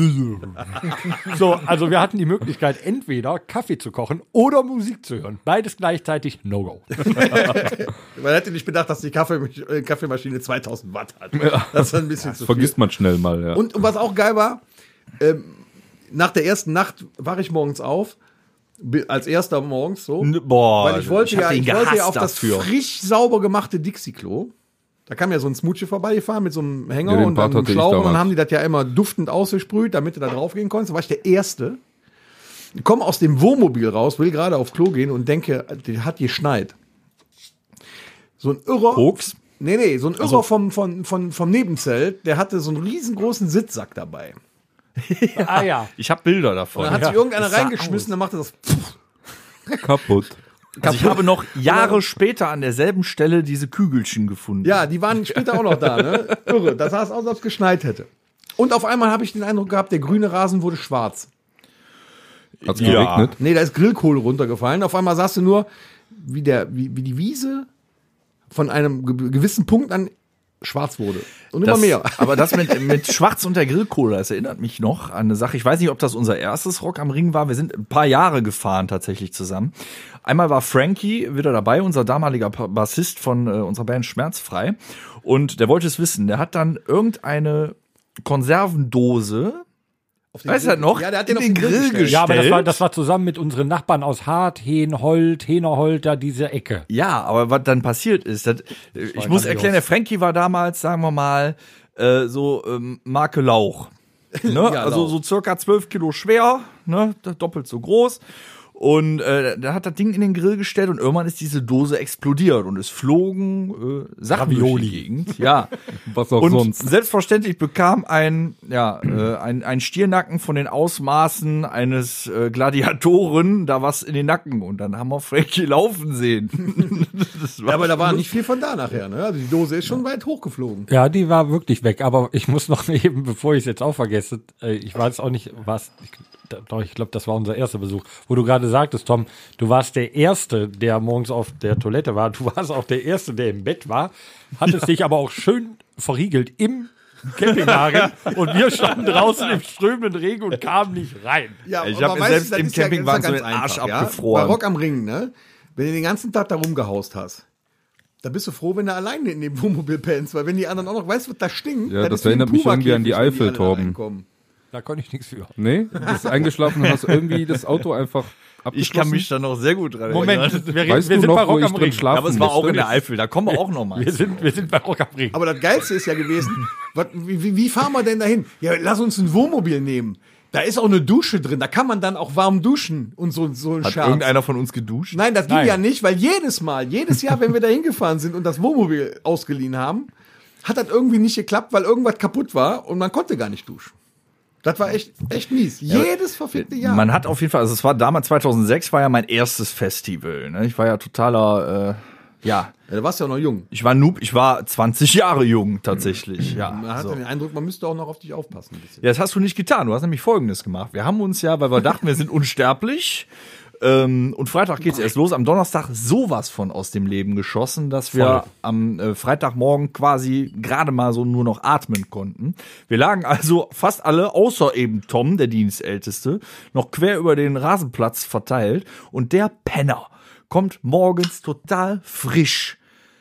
So, also wir hatten die Möglichkeit, entweder Kaffee zu kochen oder Musik zu hören. Beides gleichzeitig No-Go. Man hätte nicht bedacht, dass die Kaffee, äh, Kaffeemaschine zweitausend Watt hat. Das ist ein bisschen zu viel. Vergisst man schnell mal, ja. Und, und was auch geil war, ähm, nach der ersten Nacht wache ich morgens auf, bi- als erster morgens so, Boah, weil ich wollte hab ja, den ich wollte ja gehasst auf das dafür. frisch sauber gemachte Dixie-Klo. Da kam ja so ein Smoochie vorbeigefahren mit so einem Hänger Ja, den und dann Part einem hatte ich Schlauch und dann damals. haben die das ja immer duftend ausgesprüht, damit du da drauf gehen konntest. Da war ich der Erste. Ich komme aus dem Wohnmobil raus, will gerade auf Klo gehen und denke, der hat geschneit. So ein Irrer. Koks? Nee, nee, so ein Irrer vom, vom, vom, vom Nebenzelt, der hatte so einen riesengroßen Sitzsack dabei. Ah ja. Ich habe Bilder davon. Da hat sich irgendeiner Das sah reingeschmissen, dann machte das. Kaputt. Also ich habe noch Jahre später an derselben Stelle diese Kügelchen gefunden. Ja, die waren später auch noch da, ne? Irre. Das sah aus, als ob es geschneit hätte. Und auf einmal habe ich den Eindruck gehabt, der grüne Rasen wurde schwarz. Hat's Ja. geregnet? Nee, da ist Grillkohle runtergefallen. Auf einmal sahst du nur, wie, der, wie, wie die Wiese von einem ge gewissen Punkt an schwarz wurde. Und immer Das, mehr. aber das mit, mit Schwarz und der Grillkohle, das erinnert mich noch an eine Sache. Ich weiß nicht, ob das unser erstes Rock am Ring war. Wir sind ein paar Jahre gefahren tatsächlich zusammen. Einmal war Frankie wieder dabei, unser damaliger Bassist von äh, unserer Band Schmerzfrei. Und der wollte es wissen. Der hat dann irgendeine Konservendose, weißt du das noch? Ja, der hat den in auf den den Grill Grill gestellt. gestellt. Ja, aber das war, das war zusammen mit unseren Nachbarn aus Hart, Heenhold, Henerhold, da diese Ecke. Ja, aber was dann passiert ist, das, ich muss erklären, der Frankie war damals, sagen wir mal, äh, so ähm, Marke Lauch. Ne? Ja, also laut. so circa zwölf Kilo schwer, ne? Doppelt so groß. Und äh, da hat das Ding in den Grill gestellt und irgendwann ist diese Dose explodiert und es flogen äh, Sachen durch die Gegend. Ja. Was auch Und sonst. selbstverständlich bekam ein, ja, äh, ein, ein Stiernacken von den Ausmaßen eines äh, Gladiatoren da was in den Nacken. Und dann haben wir Frankie laufen sehen. Das war Ja, aber da war schon nicht viel von da nachher. Ne? Also die Dose ist schon weit hochgeflogen. Ja, die war wirklich weg. Aber ich muss noch eben, bevor ich es jetzt auch vergesse, äh, ich weiß auch nicht, was. Ich, doch, ich glaube, das war unser erster Besuch, wo du gerade sagtest, Tom, du warst der Erste, der morgens auf der Toilette war. Du warst auch der Erste, der im Bett war, hattest dich aber auch schön verriegelt im Campingwagen und wir standen draußen im strömenden Regen und kamen nicht rein. Ja, Ich aber hab mir weißt selbst du, das im ist ja- das ist ja Campingwagen so ganz den Arsch einfach, abgefroren. Ja? Bei Rock am Ring, ne? Wenn du den ganzen Tag da rumgehaust hast, da bist du froh, wenn du alleine in dem Wohnmobil pennst, weil wenn die anderen auch noch, weißt du, was da stinkt? Ja, das ist wie ein erinnert mich irgendwie an die Puma-Käfig, wenn Eifel, alle da Torben. reinkommen. Da konnte ich nichts für. Nee, du bist eingeschlafen und hast irgendwie das Auto einfach abgeschlossen. Ich kann mich da noch sehr gut dran Moment, erinnern. wir, reden- Weißt wir du sind noch, bei wo Rock ich am drin Ring. schlafen Ja, aber es war musste? auch in der Eifel, da kommen wir auch noch mal. Wir sind, wir sind bei Rock am Ring. Aber das Geilste ist ja gewesen, was, wie, wie, wie fahren wir denn dahin? Ja, lass uns ein Wohnmobil nehmen. Da ist auch eine Dusche drin, da kann man dann auch warm duschen und so, so ein Hat Scherz. irgendeiner von uns geduscht? Nein, das ging Nein. ja nicht, weil jedes Mal, jedes Jahr, wenn wir da hingefahren sind und das Wohnmobil ausgeliehen haben, hat das irgendwie nicht geklappt, weil irgendwas kaputt war und man konnte gar nicht duschen. Das war echt, echt mies. Jedes verfickte Jahr. Man hat auf jeden Fall, also es war damals zweitausendsechs, war ja mein erstes Festival. Ne? Ich war ja totaler, äh, ja, ja, da warst du ja noch jung. ich war Noob, ich war zwanzig Jahre jung tatsächlich. Ja, Man hat so. den Eindruck, man müsste auch noch auf dich aufpassen. Ein bisschen. Ja, das hast du nicht getan. Du hast nämlich Folgendes gemacht. Wir haben uns ja, weil wir dachten, wir sind unsterblich. Ähm, und Freitag geht's erst los. Am Donnerstag sowas von aus dem Leben geschossen, dass wir Voll. am äh, Freitagmorgen quasi gerade mal so nur noch atmen konnten. Wir lagen also fast alle, außer eben Tom, der Dienstälteste, noch quer über den Rasenplatz verteilt. Und der Penner kommt morgens total frisch,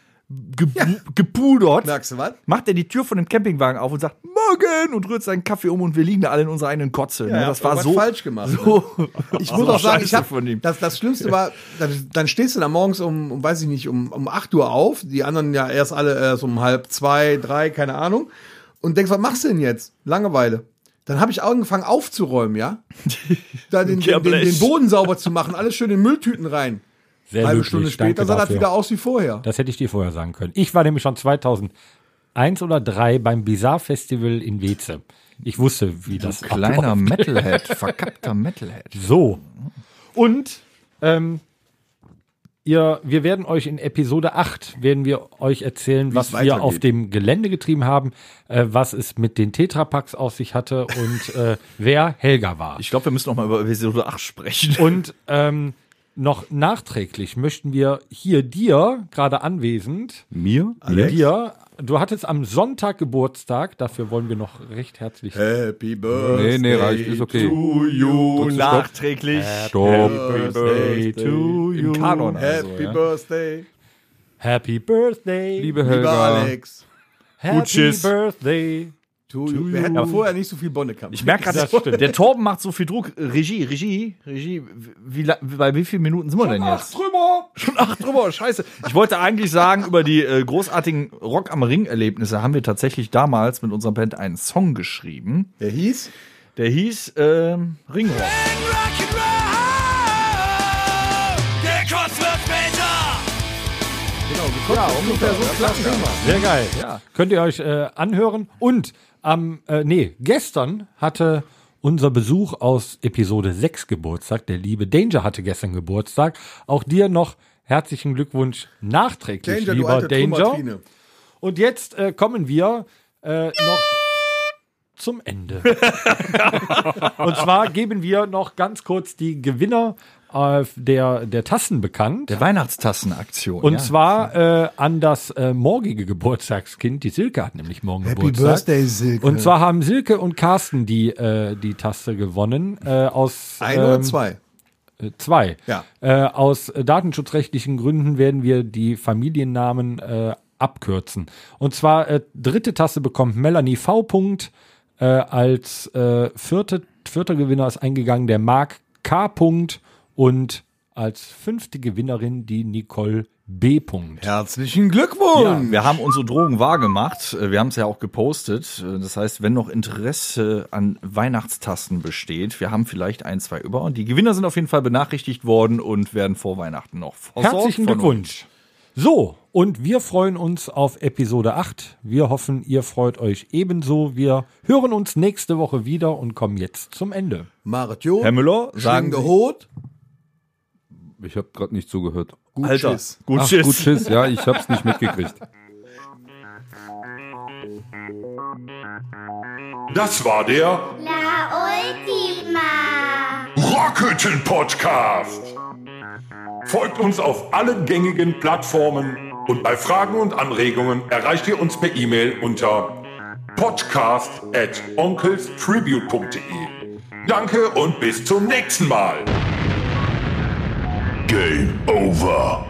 gebu gepudert. Merkst du was? Macht er die Tür von dem Campingwagen auf und sagt Morgen und rührt seinen Kaffee um und wir liegen da alle in unserer eigenen Kotze. ne? Das war irgendwas so falsch gemacht. So, Ich so muss auch sagen, ich scheiße hab, von ihm. das, das Schlimmste war, dann, dann stehst du da morgens um, um, weiß ich nicht, um, um acht Uhr auf, die anderen ja erst alle erst um halb zwei, drei, keine Ahnung, und denkst, was machst du denn jetzt? Langeweile. Dann habe ich angefangen aufzuräumen, ja? Da den, den, den, den Boden sauber zu machen, alles schön in Mülltüten rein. Sehr Halbe löblich, Stunde später danke sah das dafür. wieder aus wie vorher. Das hätte ich dir vorher sagen können. Ich war nämlich schon zweitausendeins oder drei beim Bizarre Festival in Weze. Ich wusste, wie das Kleiner abläuft. Metalhead, verkappter Metalhead. So. Und ähm, ihr, wir werden euch in Episode acht werden wir euch erzählen, was wir weitergeht. auf dem Gelände getrieben haben, äh, was es mit den Tetrapacks auf sich hatte und äh, wer Helga war. Ich glaube, wir müssen noch mal über Episode acht sprechen. Und ähm, noch nachträglich möchten wir hier dir, gerade anwesend, Mir? dir, du hattest am Sonntag Geburtstag, dafür wollen wir noch recht herzlich Happy Birthday. Nee, nee, reicht, ist okay. To you, nachträglich. Stopp. Birthday to Im Kanon also, Happy ja. Birthday. Happy Birthday, Liebe Lieber Helga. Alex. Happy tschüss. Birthday. To you. Wir hätten vorher nicht so viel Bonnekamp. Ich merke gerade, der Torben macht so viel Druck. Regie, Regie, Regie. Wie, la- bei wie vielen Minuten sind wir denn jetzt? drüber. Schon acht drüber, scheiße. Ich wollte eigentlich sagen, über die äh, großartigen Rock am Ring-Erlebnisse haben wir tatsächlich damals mit unserer Band einen Song geschrieben. Der hieß? Der hieß ähm, Ringrock. Ja, ungefähr so klang das. Sehr geil. Könnt ihr euch äh, anhören. Und am, äh, nee, gestern hatte unser Besuch aus Episode sechs Geburtstag. Der liebe Danger hatte gestern Geburtstag. Auch dir noch herzlichen Glückwunsch nachträglich, Danger, du lieber alte Danger. Trümmertrine. Und jetzt äh, kommen wir äh, noch zum Ende. Und zwar geben wir noch ganz kurz die Gewinner äh, der, der Tassen bekannt. Der Weihnachtstassenaktion. Und ja. zwar äh, an das äh, morgige Geburtstagskind. Die Silke hat nämlich morgen Happy Geburtstag. Birthday, Silke. Und zwar haben Silke und Carsten die, äh, die Tasse gewonnen. Äh, aus Ein oder ähm, zwei? äh, Zwei. Ja. Äh, aus äh, datenschutzrechtlichen Gründen werden wir die Familiennamen äh, abkürzen. Und zwar äh, dritte Tasse bekommt Melanie V. Punkt. Äh, als äh, vierte, vierter Gewinner ist eingegangen der Marc K. Punkt. Und als fünfte Gewinnerin die Nicole B. Herzlichen Glückwunsch! Ja, wir haben unsere Drogen wahrgemacht. Wir haben es ja auch gepostet. Das heißt, wenn noch Interesse an Weihnachtstassen besteht, wir haben vielleicht ein, zwei über. Die Gewinner sind auf jeden Fall benachrichtigt worden und werden vor Weihnachten noch versorgt. Herzlichen von Glückwunsch. So, und wir freuen uns auf Episode acht. Wir hoffen, ihr freut euch ebenso. Wir hören uns nächste Woche wieder und kommen jetzt zum Ende. Macht jo. Herr Müller, sagen Sie. Hut. Ich habe gerade nicht zugehört. Gut Alter, Schiss. gut Ach, Schiss. gut Schiss. Ja, ich hab's nicht mitgekriegt. Das war der La Ultima. Rockhütten Podcast. Folgt uns auf allen gängigen Plattformen und bei Fragen und Anregungen erreicht ihr uns per E-Mail unter podcast at onkelstribute punkt de. Danke und bis zum nächsten Mal. Game over.